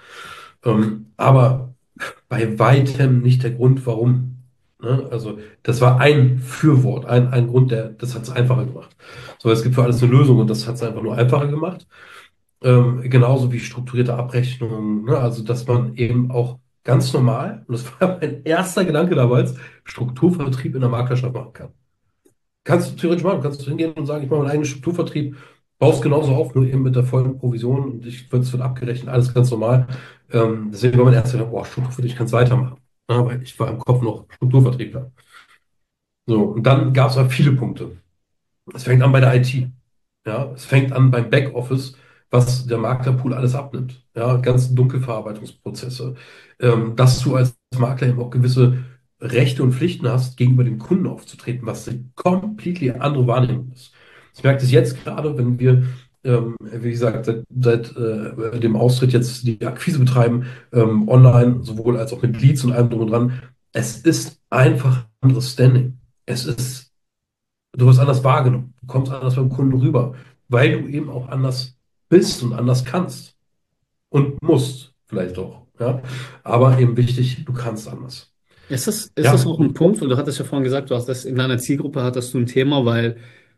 Aber bei weitem nicht der Grund, warum. Ne? Also das war ein Fürwort, ein Grund, das hat es einfacher gemacht. So, es gibt für alles eine Lösung und das hat es einfach nur einfacher gemacht. Genauso wie strukturierte Abrechnungen, ne? Also, dass man eben auch ganz normal, und das war mein erster Gedanke damals, Strukturvertrieb in der Maklerschaft machen kann. Kannst du theoretisch machen, kannst du hingehen und sagen, ich mache meinen eigenen Strukturvertrieb, baust genauso auf, nur eben mit der vollen Provision und es wird abgerechnet, alles ganz normal. Deswegen war mein erster Gedanke, boah, Strukturvertrieb, ich kann es weitermachen. Ja, weil ich war im Kopf noch Strukturvertriebler. So, und dann gab es aber viele Punkte. Es fängt an bei der IT. Ja, es fängt an beim Backoffice, was der Maklerpool alles abnimmt. Ja, ganzen Dunkelverarbeitungsprozesse. Dass du als Makler eben auch gewisse Rechte und Pflichten hast, gegenüber dem Kunden aufzutreten, was eine completely andere Wahrnehmung ist. Ich merke das jetzt gerade, wenn wir, wie gesagt, seit dem Austritt jetzt die Akquise betreiben, online, sowohl als auch mit Leads und allem drum und dran. Es ist einfach ein anderes Standing. Es ist Du wirst anders wahrgenommen. Du kommst anders beim Kunden rüber, weil du eben auch anders bist und anders kannst und musst vielleicht auch. Ja? Aber eben wichtig, du kannst anders. Ist das Ja, auch ein Punkt, weil du hattest ja vorhin gesagt, du hast das in deiner Zielgruppe hattest du ein Thema, weil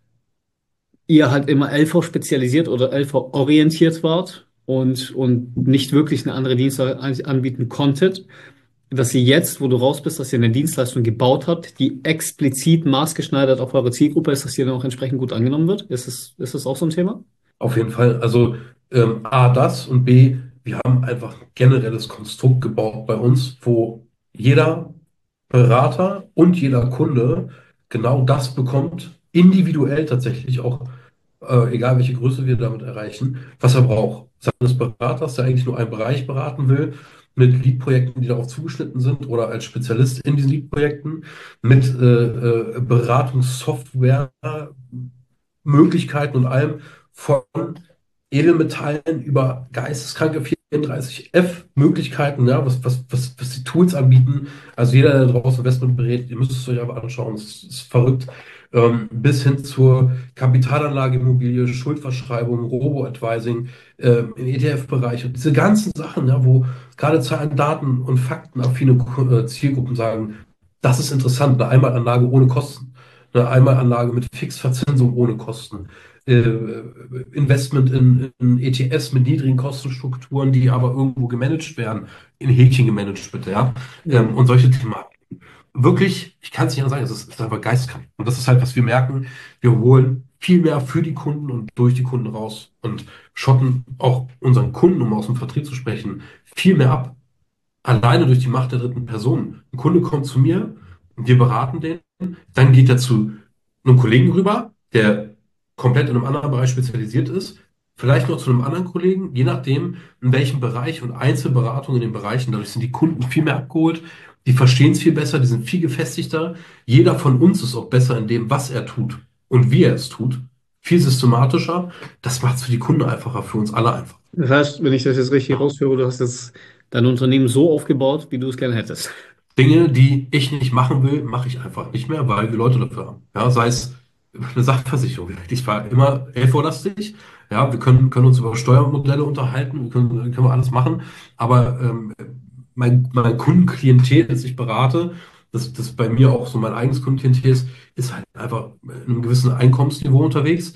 ihr halt immer LV spezialisiert oder LV orientiert wart und nicht wirklich eine andere Dienstleistung anbieten konntet, dass ihr jetzt, wo du raus bist, dass ihr eine Dienstleistung gebaut habt, die explizit maßgeschneidert auf eure Zielgruppe ist, dass die dann auch entsprechend gut angenommen wird? Ist das auch so ein Thema? auf jeden Fall. Also A, das und B, wir haben einfach ein generelles Konstrukt gebaut bei uns, wo jeder Berater und jeder Kunde genau das bekommt, individuell tatsächlich auch, egal welche Größe wir damit erreichen, was er braucht. Sei es Beraters, der eigentlich nur einen Bereich beraten will, mit Lead-Projekten, die darauf zugeschnitten sind, oder als Spezialist in diesen Lead-Projekten, mit Beratungssoftware, Möglichkeiten und allem von Edelmetallen über geisteskranke 34F Möglichkeiten, ja, was die Tools anbieten. Also jeder, der draußen Investment berät, ihr müsst es euch einfach anschauen, es ist verrückt. bis hin zur Kapitalanlageimmobilie, Schuldverschreibung, Robo-Advising, im ETF-Bereich und diese ganzen Sachen, ja, wo gerade Zahlen, Daten und Fakten affine Zielgruppen sagen, das ist interessant, eine Einmalanlage ohne Kosten, eine Einmalanlage mit Fixverzinsung ohne Kosten, Investment in ETFs mit niedrigen Kostenstrukturen, die aber irgendwo gemanagt werden, in Häkchen gemanagt bitte, ja, Ja. und solche Themen. Wirklich, ich kann es nicht anders sagen, es ist einfach geistkrank. Und das ist halt, was wir merken, wir holen viel mehr für die Kunden und durch die Kunden raus und schotten auch unseren Kunden, um aus dem Vertrieb zu sprechen, viel mehr ab. Alleine durch die Macht der dritten Person. Ein Kunde kommt zu mir, wir beraten den, dann geht er zu einem Kollegen rüber, der komplett in einem anderen Bereich spezialisiert ist, vielleicht noch zu einem anderen Kollegen, je nachdem, in welchem Bereich und Einzelberatung in den Bereichen. Dadurch sind die Kunden viel mehr abgeholt, die verstehen es viel besser, die sind viel gefestigter. Jeder von uns ist auch besser in dem, was er tut und wie er es tut. Viel systematischer. Das macht es für die Kunden einfacher, für uns alle einfach. Das heißt, wenn ich das jetzt richtig raushöre, du hast jetzt dein Unternehmen so aufgebaut, wie du es gerne hättest. Dinge, die ich nicht machen will, mache ich einfach nicht mehr, weil wir Leute dafür haben. Ja, sei es eine Sachversicherung. Ich war immer LV-lastig. Ja, wir können uns über Steuermodelle unterhalten, können wir alles machen. Aber mein Kundenklientel, das ich berate, das bei mir auch so mein eigenes Kundenklientel ist halt einfach in einem gewissen Einkommensniveau unterwegs.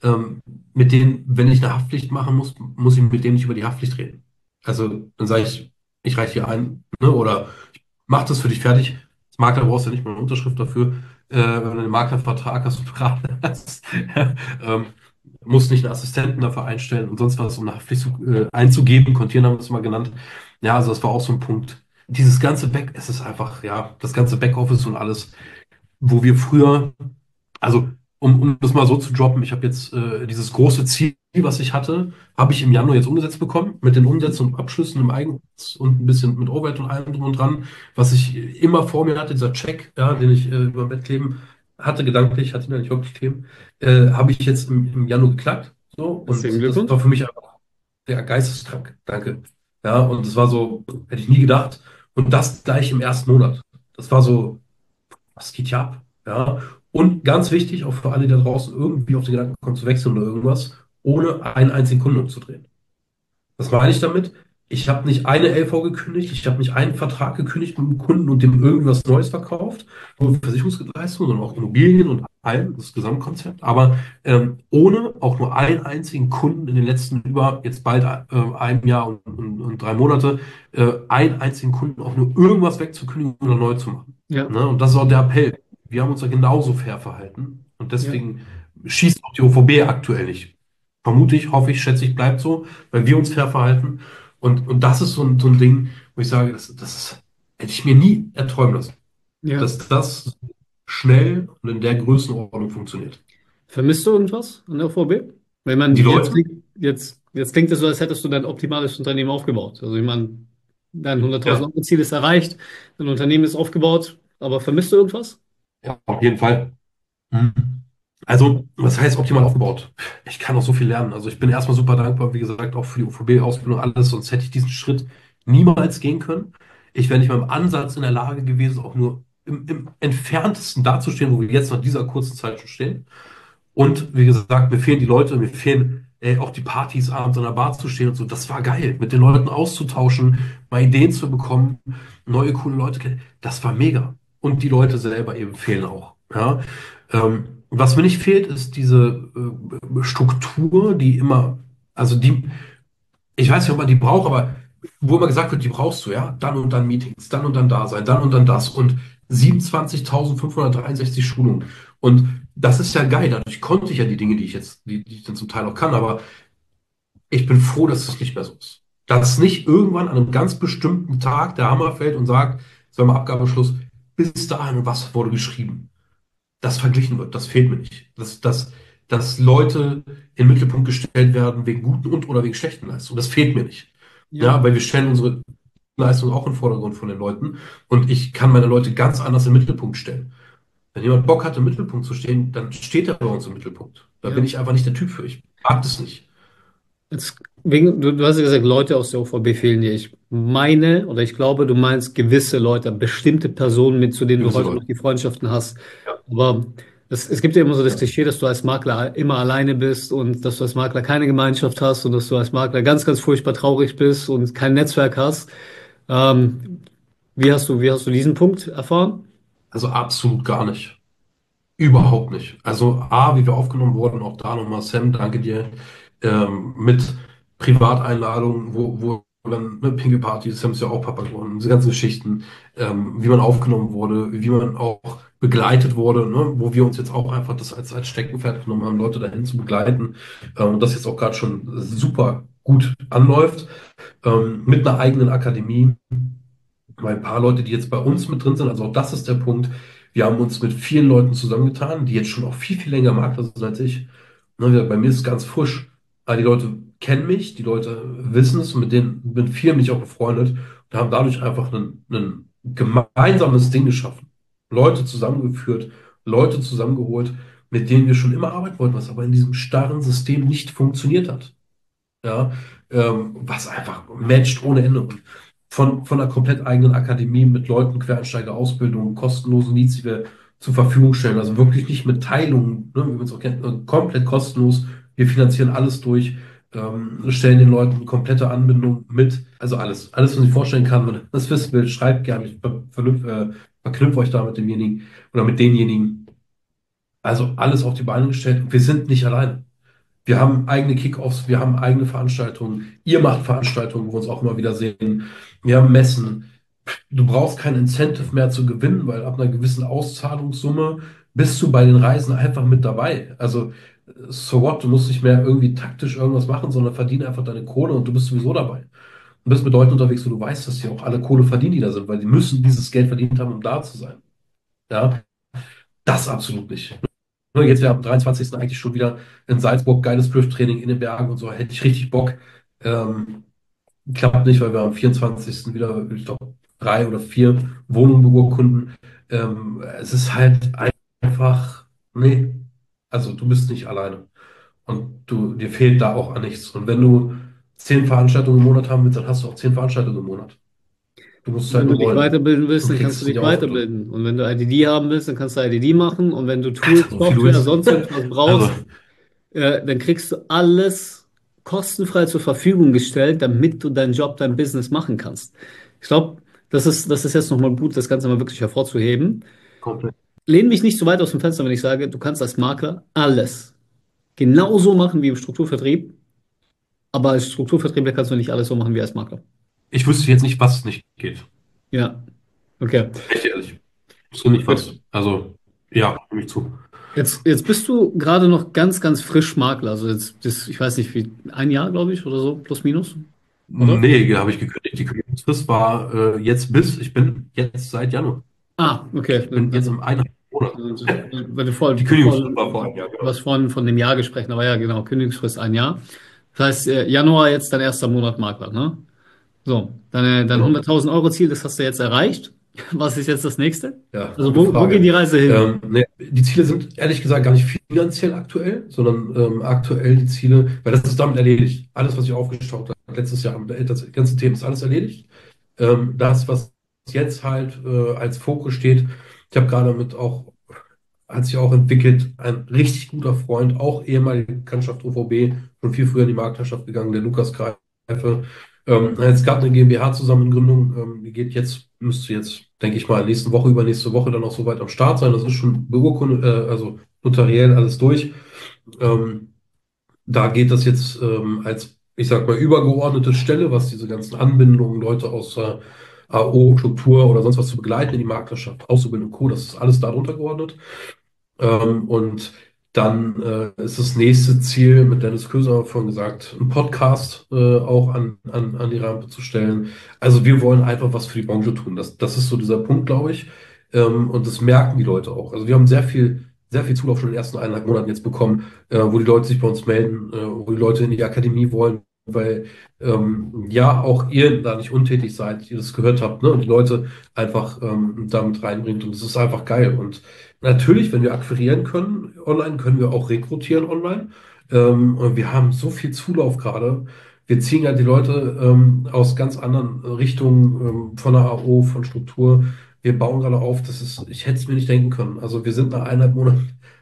Mit denen, wenn ich eine Haftpflicht machen muss, muss ich mit denen nicht über die Haftpflicht reden. Also dann sage ich reiche hier ein, ne, oder mach das für dich fertig. Als Makler brauchst du ja nicht mal eine Unterschrift dafür. Wenn du einen Maklervertrag hast und Berater hast, ähm, musst nicht einen Assistenten dafür einstellen und sonst was, um eine Haftpflicht einzugeben. Kontieren haben wir es mal genannt. Ja, also das war auch so ein Punkt. Dieses ganze es ist einfach, ja, das ganze Backoffice und alles, wo wir früher, also um das mal so zu droppen, ich habe jetzt dieses große Ziel, was ich hatte, habe ich im Januar jetzt umgesetzt bekommen, mit den Umsätzen und Abschlüssen im Eigensatz und ein bisschen mit Overhead und allem drum und dran, was ich immer vor mir hatte, dieser Check, ja, den ich über dem Bett kleben hatte, gedanklich, hatte ihn ja nicht wirklich kleben, habe ich jetzt im Januar geknackt. So, Herzlichen und das Glückwunsch. war für mich einfach ja, geisteskrank. Danke. Ja, und das war so, hätte ich nie gedacht. Und das gleich im ersten Monat. Das war so, was geht hier ab? Ja. Und ganz wichtig, auch für alle, die da draußen irgendwie auf den Gedanken kommen zu wechseln oder irgendwas, ohne einen einzigen Kunden umzudrehen. Was meine ich damit? Ich habe nicht eine LV gekündigt, ich habe nicht einen Vertrag gekündigt mit einem Kunden und dem irgendwas Neues verkauft, nur Versicherungsleistungen, sondern auch Immobilien und allem, das Gesamtkonzept, aber ohne auch nur einen einzigen Kunden in den letzten über jetzt bald einem Jahr und 3 Monate, einen einzigen Kunden auch nur irgendwas wegzukündigen oder neu zu machen. Ja, Ne? Und das ist auch der Appell. Wir haben uns ja genauso fair verhalten und ja, deswegen schießt auch die OVB aktuell nicht. Vermute ich, hoffe ich, schätze ich, bleibt so, weil wir uns fair verhalten. Und das ist so ein Ding, wo ich sage, hätte ich mir nie erträumen lassen, ja. dass das schnell und in der Größenordnung funktioniert. Vermisst du irgendwas an der VB? Weil man Die jetzt Leute, klingt, jetzt klingt es so, als hättest du dein optimales Unternehmen aufgebaut. Also ich meine, dein 100.000 ja, Euro Ziel ist erreicht, dein Unternehmen ist aufgebaut, aber vermisst du irgendwas? ja, auf jeden Fall. Mhm. Also, was heißt optimal aufgebaut? Ich kann auch so viel lernen. Also, ich bin erstmal super dankbar, wie gesagt, auch für die UVB-Ausbildung, alles, sonst hätte ich diesen Schritt niemals gehen können. Ich wäre nicht mal im Ansatz in der Lage gewesen, auch nur im entferntesten dazustehen, wo wir jetzt nach dieser kurzen Zeit schon stehen. Und wie gesagt, mir fehlen die Leute, mir fehlen auch die Partys, abends an der Bar zu stehen und so. Das war geil, mit den Leuten auszutauschen, mal Ideen zu bekommen, neue coole Leute kennen. Das war mega. Und die Leute selber eben fehlen auch. Ja? Was mir nicht fehlt, ist diese Struktur, die immer, also die, ich weiß nicht, ob man die braucht, aber wo immer gesagt wird, die brauchst du, ja, dann und dann Meetings, dann und dann da sein, dann und dann das und 27.563 Schulungen. Und das ist ja geil, dadurch konnte ich ja die Dinge, die ich dann zum Teil auch kann, aber ich bin froh, dass es nicht mehr so ist. Dass nicht irgendwann an einem ganz bestimmten Tag der Hammer fällt und sagt, sagen wir Abgabeschluss, bis dahin und was wurde geschrieben, das verglichen wird, das fehlt mir nicht. Dass Leute in den Mittelpunkt gestellt werden wegen guten und oder wegen schlechten Leistungen, das fehlt mir nicht. Ja, Ja, weil wir stellen unsere Leistung auch in den Vordergrund von den Leuten und ich kann meine Leute ganz anders in den Mittelpunkt stellen. Wenn jemand Bock hat, im Mittelpunkt zu stehen, dann steht er bei uns im Mittelpunkt. Da bin ja. ich einfach nicht der Typ für. Ich mag das nicht. Du hast ja gesagt, Leute aus der OVB fehlen dir. Ich meine oder ich glaube, du meinst gewisse Leute, bestimmte Personen, mit zu denen du Gewisse heute noch Leute. die Freundschaften hast. Ja. Aber es gibt ja immer so das Klischee, dass du als Makler immer alleine bist und dass du als Makler keine Gemeinschaft hast und dass du als Makler ganz, ganz furchtbar traurig bist und kein Netzwerk hast. Ähm, wie hast du diesen Punkt erfahren? Also absolut gar nicht. Überhaupt nicht. Also A, wie wir aufgenommen wurden, auch da nochmal Sam, danke dir, mit Privateinladungen, wo dann eine Pinke Party, Sam ist ja auch Papa geworden, diese ganzen Geschichten, wie man aufgenommen wurde, wie man auch begleitet wurde, ne? Wo wir uns jetzt auch einfach das als Steckenpferd genommen haben, Leute dahin zu begleiten, und das jetzt auch gerade schon super gut anläuft, mit einer eigenen Akademie. Weil ein paar Leute, die jetzt bei uns mit drin sind, also auch das ist der Punkt, wir haben uns mit vielen Leuten zusammengetan, die jetzt schon auch viel, viel länger am Markt sind als ich. Ne, bei mir ist es ganz frisch. Aber die Leute kennen mich, die Leute wissen es und mit vielen bin ich auch befreundet und haben dadurch einfach ein gemeinsames Ding geschaffen. Leute zusammengeführt, Leute zusammengeholt, mit denen wir schon immer arbeiten wollten, was aber in diesem starren System nicht funktioniert hat. Ja, was einfach matcht ohne Ende. Und von einer komplett eigenen Akademie mit Leuten, Quereinsteiger-Ausbildung, kostenlosen Leads, die wir zur Verfügung stellen. Also wirklich nicht mit Teilungen, ne, wie man es auch kennt, komplett kostenlos. Wir finanzieren alles durch, stellen den Leuten eine komplette Anbindung mit. Also alles, alles, was man sich vorstellen kann. Wenn ihr das wissen will, schreibt gerne. Verknüpft euch da mit demjenigen oder mit denjenigen. Also alles auf die Beine gestellt. Und wir sind nicht alleine. Wir haben eigene Kickoffs, wir haben eigene Veranstaltungen. Ihr macht Veranstaltungen, wo wir uns auch immer wieder sehen. Wir haben Messen. Du brauchst kein Incentive mehr zu gewinnen, weil ab einer gewissen Auszahlungssumme bist du bei den Reisen einfach mit dabei. Also, so what, du musst nicht mehr irgendwie taktisch irgendwas machen, sondern verdiene einfach deine Kohle und du bist sowieso dabei. Du bist mit Leuten unterwegs, wo du weißt, dass die auch alle Kohle verdienen, die da sind, weil die müssen dieses Geld verdient haben, um da zu sein. Ja, das absolut nicht. Ne, jetzt wäre am 23. eigentlich schon wieder in Salzburg geiles Thrift-Training in den Bergen und so, hätte ich richtig Bock. Ähm, Klappt nicht, weil wir am 24. wieder, ich glaube, 3 oder 4 Wohnungen beurkunden. Es ist halt einfach, nee, also du bist nicht alleine und dir fehlt da auch an nichts. Und wenn du 10 Veranstaltungen im Monat haben willst, dann hast du auch 10 Veranstaltungen im Monat. Du musst es Und wenn halt du nur dich wollen weiterbilden willst, und dann kriegst kannst du es nicht dich aufgedrückt. weiterbilden. Und wenn du IDD haben willst, dann kannst du IDD machen. Und wenn du Tools, Alter, so viel du Software, willst. sonst irgendwas Also, brauchst, dann kriegst du alles kostenfrei zur Verfügung gestellt, damit du deinen Job, dein Business machen kannst. Ich glaube, das ist jetzt nochmal gut, das Ganze mal wirklich hervorzuheben. komplett. Lehn mich nicht so weit aus dem Fenster, wenn ich sage, du kannst als Makler alles genauso machen wie im Strukturvertrieb, aber als Strukturvertriebler kannst du nicht alles so machen wie als Makler. Ich wüsste jetzt nicht, was nicht geht. Ja, okay. Echt ehrlich. Ich wüsste nicht Gut. was. Also, ja, stimme ich zu. Jetzt bist du gerade noch ganz, ganz frisch Makler. Also ich weiß nicht, wie, ein Jahr, glaube ich, oder so, plus minus, oder? Nee, habe ich gekündigt. Die Kündigungsfrist war ich bin jetzt seit Januar. Ah, okay. Ich bin jetzt im eineinhalb Monat. Weil du Die Kündigungsfrist war vor einem Jahr, du genau. hast vorhin von dem Jahr gesprochen, aber ja, genau, Kündigungsfrist ein Jahr. Das heißt, Januar jetzt dein erster Monat Makler, ne? So, dein Genau. 100.000 Euro Ziel, das hast du jetzt erreicht. Was ist jetzt das nächste? Ja, Also gute wo geht Frage. die Reise hin? Nee, die Ziele sind ehrlich gesagt gar nicht finanziell aktuell, sondern aktuell die Ziele, weil das ist damit erledigt. Alles, was ich aufgestockt habe, letztes Jahr, das ganze Thema ist alles erledigt. Das, was jetzt halt als Fokus steht, ich habe gerade hat sich auch entwickelt, ein richtig guter Freund, auch ehemalige Bekanntschaft OVB, schon viel früher in die Marktwirtschaft gegangen, der Lukas Greife. Jetzt gerade eine GmbH-Zusammengründung, die müsste jetzt, denke ich mal, nächste Woche, übernächste Woche dann auch soweit am Start sein. Das ist schon beurkundet, also notariell alles durch. Ähm, Da geht das jetzt als, ich sag mal, übergeordnete Stelle, was diese ganzen Anbindungen, Leute aus AO, Struktur oder sonst was zu begleiten in die Maklerschaft, Auszubildung und Co., das ist alles darunter geordnet. Und dann ist das nächste Ziel, mit Dennis Köser vorhin gesagt, einen Podcast auch an die Rampe zu stellen. Also wir wollen einfach was für die Branche tun. Das ist so dieser Punkt, glaube ich. Und das merken die Leute auch. Also wir haben sehr viel Zulauf schon in den ersten 1,5 Monaten jetzt bekommen, wo die Leute sich bei uns melden, wo die Leute in die Akademie wollen, weil ja auch ihr da nicht untätig seid, ihr das gehört habt, ne? Und die Leute einfach damit reinbringt. Und es ist einfach geil. Und natürlich, wenn wir akquirieren können online, können wir auch rekrutieren online. Und wir haben so viel Zulauf gerade. Wir ziehen ja die Leute aus ganz anderen Richtungen, von der AO, von Struktur. Wir bauen gerade auf, ich hätte es mir nicht denken können. Also wir sind nach 1,5 Monaten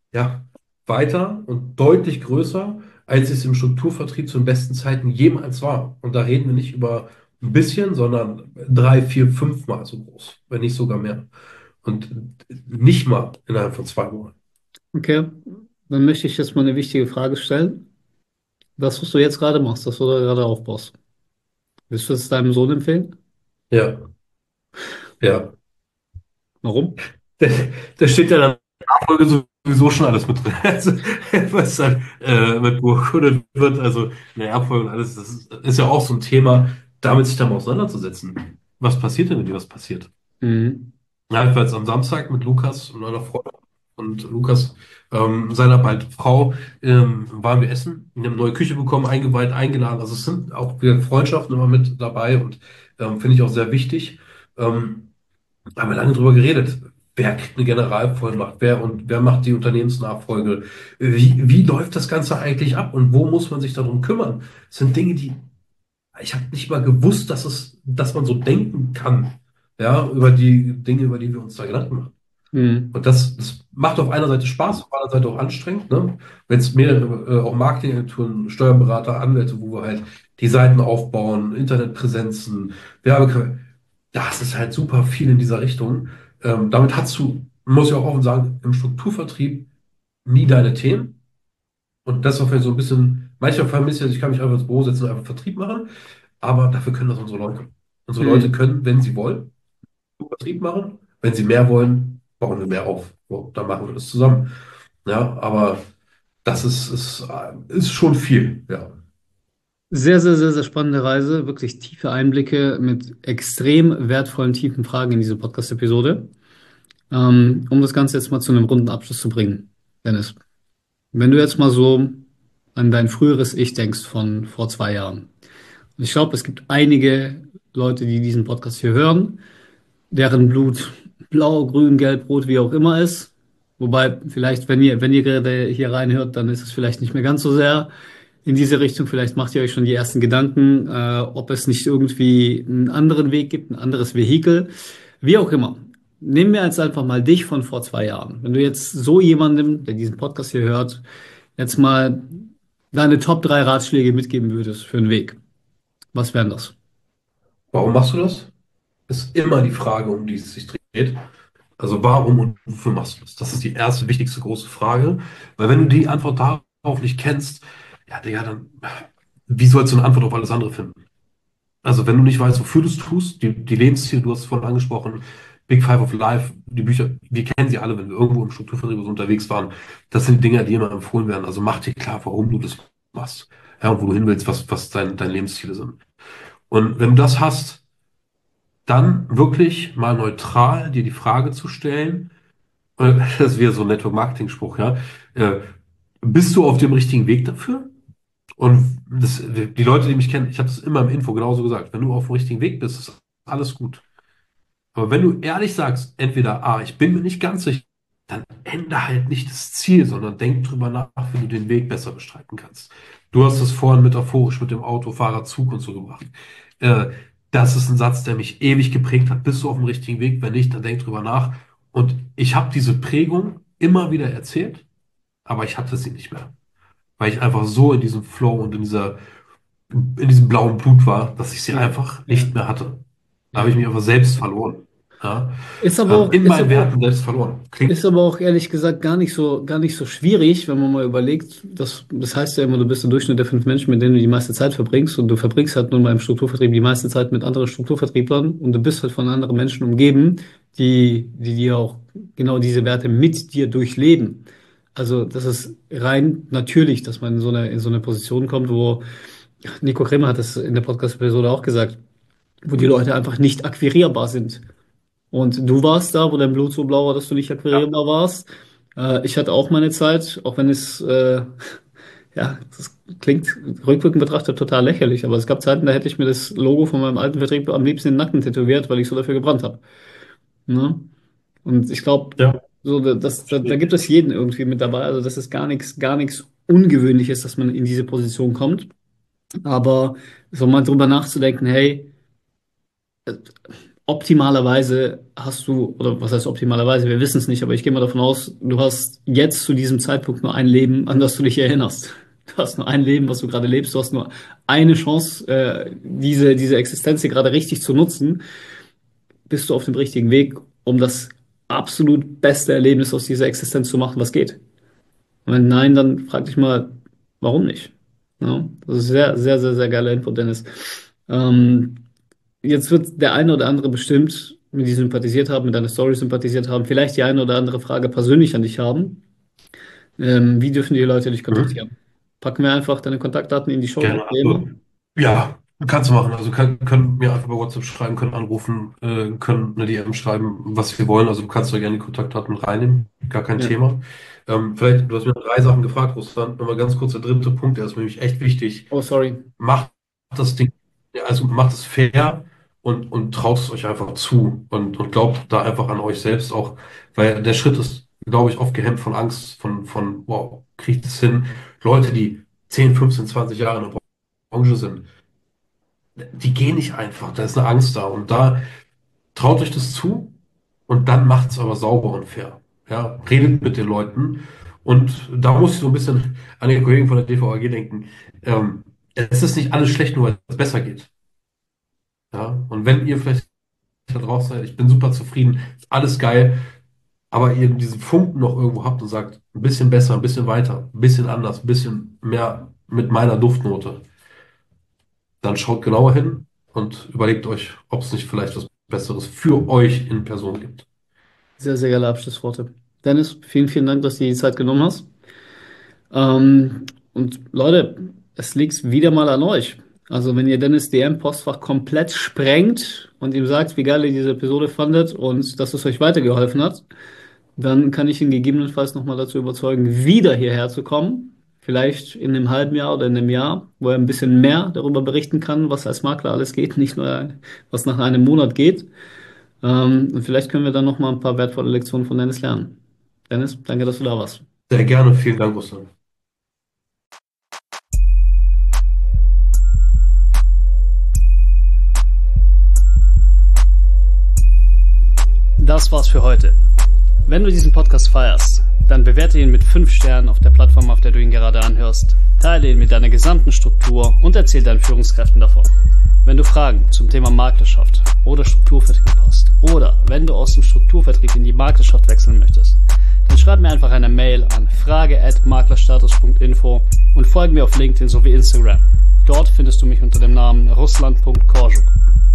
ja, weiter und deutlich größer, als es im Strukturvertrieb zu den besten Zeiten jemals war. Und da reden wir nicht über ein bisschen, sondern drei, vier, fünfmal so groß, wenn nicht sogar mehr. Und nicht mal innerhalb von 2 Monaten. Okay, dann möchte ich jetzt mal eine wichtige Frage stellen. Das, was du jetzt gerade machst, das, was du gerade aufbaust, willst du es deinem Sohn empfehlen? Ja, ja. Warum? Da, da steht ja dann in der Nachfolge sowieso schon alles mit drin. Also, was dann mit beurkundet wird, also in der Erbfolge und alles, das ist ja auch so ein Thema, damit sich dann mal auseinanderzusetzen. Was passiert denn, wenn dir was passiert? Mhm. Ja, ich war jetzt am Samstag mit Lukas und meiner Freundin und Lukas, seiner bald Frau, waren wir essen. Wir haben eine neue Küche bekommen, eingeweiht, eingeladen. Also es sind auch wieder Freundschaften immer mit dabei und finde ich auch sehr wichtig. Haben wir lange drüber geredet. Wer kriegt eine Generalvollmacht? Wer macht die Unternehmensnachfolge? Wie läuft das Ganze eigentlich ab und wo muss man sich darum kümmern? Das sind Dinge, die ich habe nicht mal gewusst, dass man so denken kann. Ja, über die Dinge, über die wir uns da Gedanken machen. Mhm. Und das macht auf einer Seite Spaß, auf der anderen Seite auch anstrengend, ne? Wenn es mehrere, auch Marketingagenturen, Steuerberater, Anwälte, wo wir halt die Seiten aufbauen, Internetpräsenzen, Werbe, das ist halt super viel in dieser Richtung. Damit hast du, muss ich auch offen sagen, im Strukturvertrieb nie deine Themen. Und das war vielleicht so ein bisschen, manchmal vermisse ich, ich kann mich einfach ins Büro setzen und einfach Vertrieb machen, aber dafür können das unsere Leute. Unsere Leute Mhm. können, wenn sie wollen, Vertrieb machen. Wenn sie mehr wollen, bauen wir mehr auf. So, dann machen wir das zusammen. Ja, aber ist schon viel. Ja. Sehr, sehr, sehr, sehr spannende Reise. Wirklich tiefe Einblicke mit extrem wertvollen, tiefen Fragen in diese Podcast-Episode. Um das Ganze jetzt mal zu einem runden Abschluss zu bringen. Dennis, wenn du jetzt mal so an dein früheres Ich denkst von vor 2 Jahren. Und ich glaube, es gibt einige Leute, die diesen Podcast hier hören, deren Blut blau, grün, gelb, rot, wie auch immer ist. Wobei, vielleicht, wenn ihr gerade hier reinhört, dann ist es vielleicht nicht mehr ganz so sehr in diese Richtung. Vielleicht macht ihr euch schon die ersten Gedanken, ob es nicht irgendwie einen anderen Weg gibt, ein anderes Vehikel. Wie auch immer. Nehmen wir jetzt einfach mal dich von vor 2 Jahren. Wenn du jetzt so jemandem, der diesen Podcast hier hört, jetzt mal deine Top 3 Ratschläge mitgeben würdest für einen Weg, was wären das? Warum machst du das? Ist immer die Frage, um die es sich dreht. Also warum und wofür machst du das? Das ist die erste, wichtigste große Frage. Weil wenn du die Antwort darauf nicht kennst, ja, Digga, dann wie sollst du eine Antwort auf alles andere finden? Also wenn du nicht weißt, wofür du es tust, die Lebensziele, du hast es vorhin angesprochen, Big Five of Life, die Bücher, wir kennen sie alle, wenn wir irgendwo im Strukturvertrieb so unterwegs waren. Das sind Dinge, die immer empfohlen werden. Also mach dir klar, warum du das machst. Ja, und wo du hin willst, was deine Lebensziele sind. Und wenn du das hast, dann wirklich mal neutral dir die Frage zu stellen, das ist wieder so ein Network-Marketing-Spruch, ja, äh, bist du auf dem richtigen Weg dafür? Und die Leute, die mich kennen, ich habe das immer im Info genauso gesagt, wenn du auf dem richtigen Weg bist, ist alles gut. Aber wenn du ehrlich sagst, entweder, ich bin mir nicht ganz sicher, dann ändere halt nicht das Ziel, sondern denk drüber nach, wie du den Weg besser bestreiten kannst. Du hast es vorhin metaphorisch mit dem Autofahrerzug und so gemacht. Äh, Das ist ein Satz, der mich ewig geprägt hat. Bist du auf dem richtigen Weg? Wenn nicht, dann denk drüber nach. Und ich habe diese Prägung immer wieder erzählt, aber ich hatte sie nicht mehr. Weil ich einfach so in diesem Flow und in diesem blauen Blut war, dass ich sie Ja, einfach ja, nicht mehr hatte. Da habe ich ja. mich einfach selbst verloren. Ja? Ist aber auch, In ist meinen aber auch Werten selbst verloren. Klingt, Ist aber auch ehrlich gesagt gar nicht so schwierig, wenn man mal überlegt, das heißt ja immer, du bist der Durchschnitt der 5 Menschen, mit denen du die meiste Zeit verbringst und du verbringst halt nun mal im Strukturvertrieb die meiste Zeit mit anderen Strukturvertrieblern und du bist halt von anderen Menschen umgeben, die dir auch genau diese Werte mit dir durchleben. Also das ist rein natürlich, dass man in so eine Position kommt, wo Nico Kremer hat das in der Podcast-Episode auch gesagt, wo die Leute einfach nicht akquirierbar sind. Und du warst da, wo dein Blut so blau war, dass du nicht ja, akquirierbar warst. Ich hatte auch meine Zeit, auch wenn es, ja, das klingt rückwirkend betrachtet total lächerlich, aber es gab Zeiten, da hätte ich mir das Logo von meinem alten Vertrieb am liebsten in den Nacken tätowiert, weil ich so dafür gebrannt habe. Ne? Und ich glaube, ja, so, da verstehe. gibt es jeden irgendwie mit dabei. Also das ist gar nichts Ungewöhnliches, dass man in diese Position kommt. Aber so mal drüber nachzudenken, hey, optimalerweise hast du, oder was heißt optimalerweise, wir wissen es nicht, aber ich gehe mal davon aus, du hast jetzt zu diesem Zeitpunkt nur ein Leben, an das du dich erinnerst. Du hast nur ein Leben, was du gerade lebst, du hast nur eine Chance, diese Existenz hier gerade richtig zu nutzen. Bist du auf dem richtigen Weg, um das absolut beste Erlebnis aus dieser Existenz zu machen, was geht? Und wenn nein, dann frag dich mal, warum nicht? Ja, das ist sehr, sehr, sehr, sehr geiler Input, Dennis. Ähm, Jetzt wird der eine oder andere bestimmt mit dir sympathisiert haben, mit deiner Story sympathisiert haben, vielleicht die eine oder andere Frage persönlich an dich haben. Wie dürfen die Leute dich Mhm. kontaktieren? Packen wir einfach deine Kontaktdaten in die Show, Gerne. wie immer. Also, ja, kannst du machen. Also können mir einfach bei WhatsApp schreiben, können anrufen, können eine DM schreiben, was wir wollen. Also du kannst da gerne die Kontaktdaten mit reinnehmen. Gar kein Ja. Thema. Vielleicht, du hast mir drei Sachen gefragt, Russland. Nochmal ganz kurz der dritte Punkt, der ist nämlich echt wichtig. Oh, sorry. Macht das Ding, ja, also macht es fair und traut es euch einfach zu und glaubt da einfach an euch selbst auch, weil der Schritt ist, glaube ich, oft gehemmt von Angst, wow, kriegt es hin? Leute, die 10, 15, 20 Jahre in der Branche sind, die gehen nicht einfach, da ist eine Angst da und da traut euch das zu und dann macht es aber sauber und fair. Ja, redet mit den Leuten und da muss ich so ein bisschen an den Kollegen von der DVAG denken. Es ist nicht alles schlecht, nur weil es besser geht. Ja, und wenn ihr vielleicht da drauf seid, ich bin super zufrieden, ist alles geil, aber ihr diesen Funken noch irgendwo habt und sagt, ein bisschen besser, ein bisschen weiter, ein bisschen anders, ein bisschen mehr mit meiner Duftnote, dann schaut genauer hin und überlegt euch, ob es nicht vielleicht was Besseres für euch in Person gibt. Sehr, sehr geile Abschlussworte. Dennis, vielen, vielen Dank, dass du dir die Zeit genommen hast. Und Leute, es liegt wieder mal an euch. Also wenn ihr Dennis DM-Postfach komplett sprengt und ihm sagt, wie geil ihr diese Episode fandet und dass es euch weitergeholfen hat, dann kann ich ihn gegebenenfalls nochmal dazu überzeugen, wieder hierher zu kommen. Vielleicht in einem halben Jahr oder in einem Jahr, wo er ein bisschen mehr darüber berichten kann, was als Makler alles geht, nicht nur was nach einem Monat geht. Und vielleicht können wir dann nochmal ein paar wertvolle Lektionen von Dennis lernen. Dennis, danke, dass du da warst. Sehr gerne, vielen Dank, Russland. Das war's für heute. Wenn du diesen Podcast feierst, dann bewerte ihn mit 5 Sternen auf der Plattform, auf der du ihn gerade anhörst. Teile ihn mit deiner gesamten Struktur und erzähl deinen Führungskräften davon. Wenn du Fragen zum Thema Maklerschaft oder Strukturvertrieb hast oder wenn du aus dem Strukturvertrieb in die Maklerschaft wechseln möchtest, dann schreib mir einfach eine Mail an frage@maklerstatus.info und folge mir auf LinkedIn sowie Instagram. Dort findest du mich unter dem Namen russland.korjuk.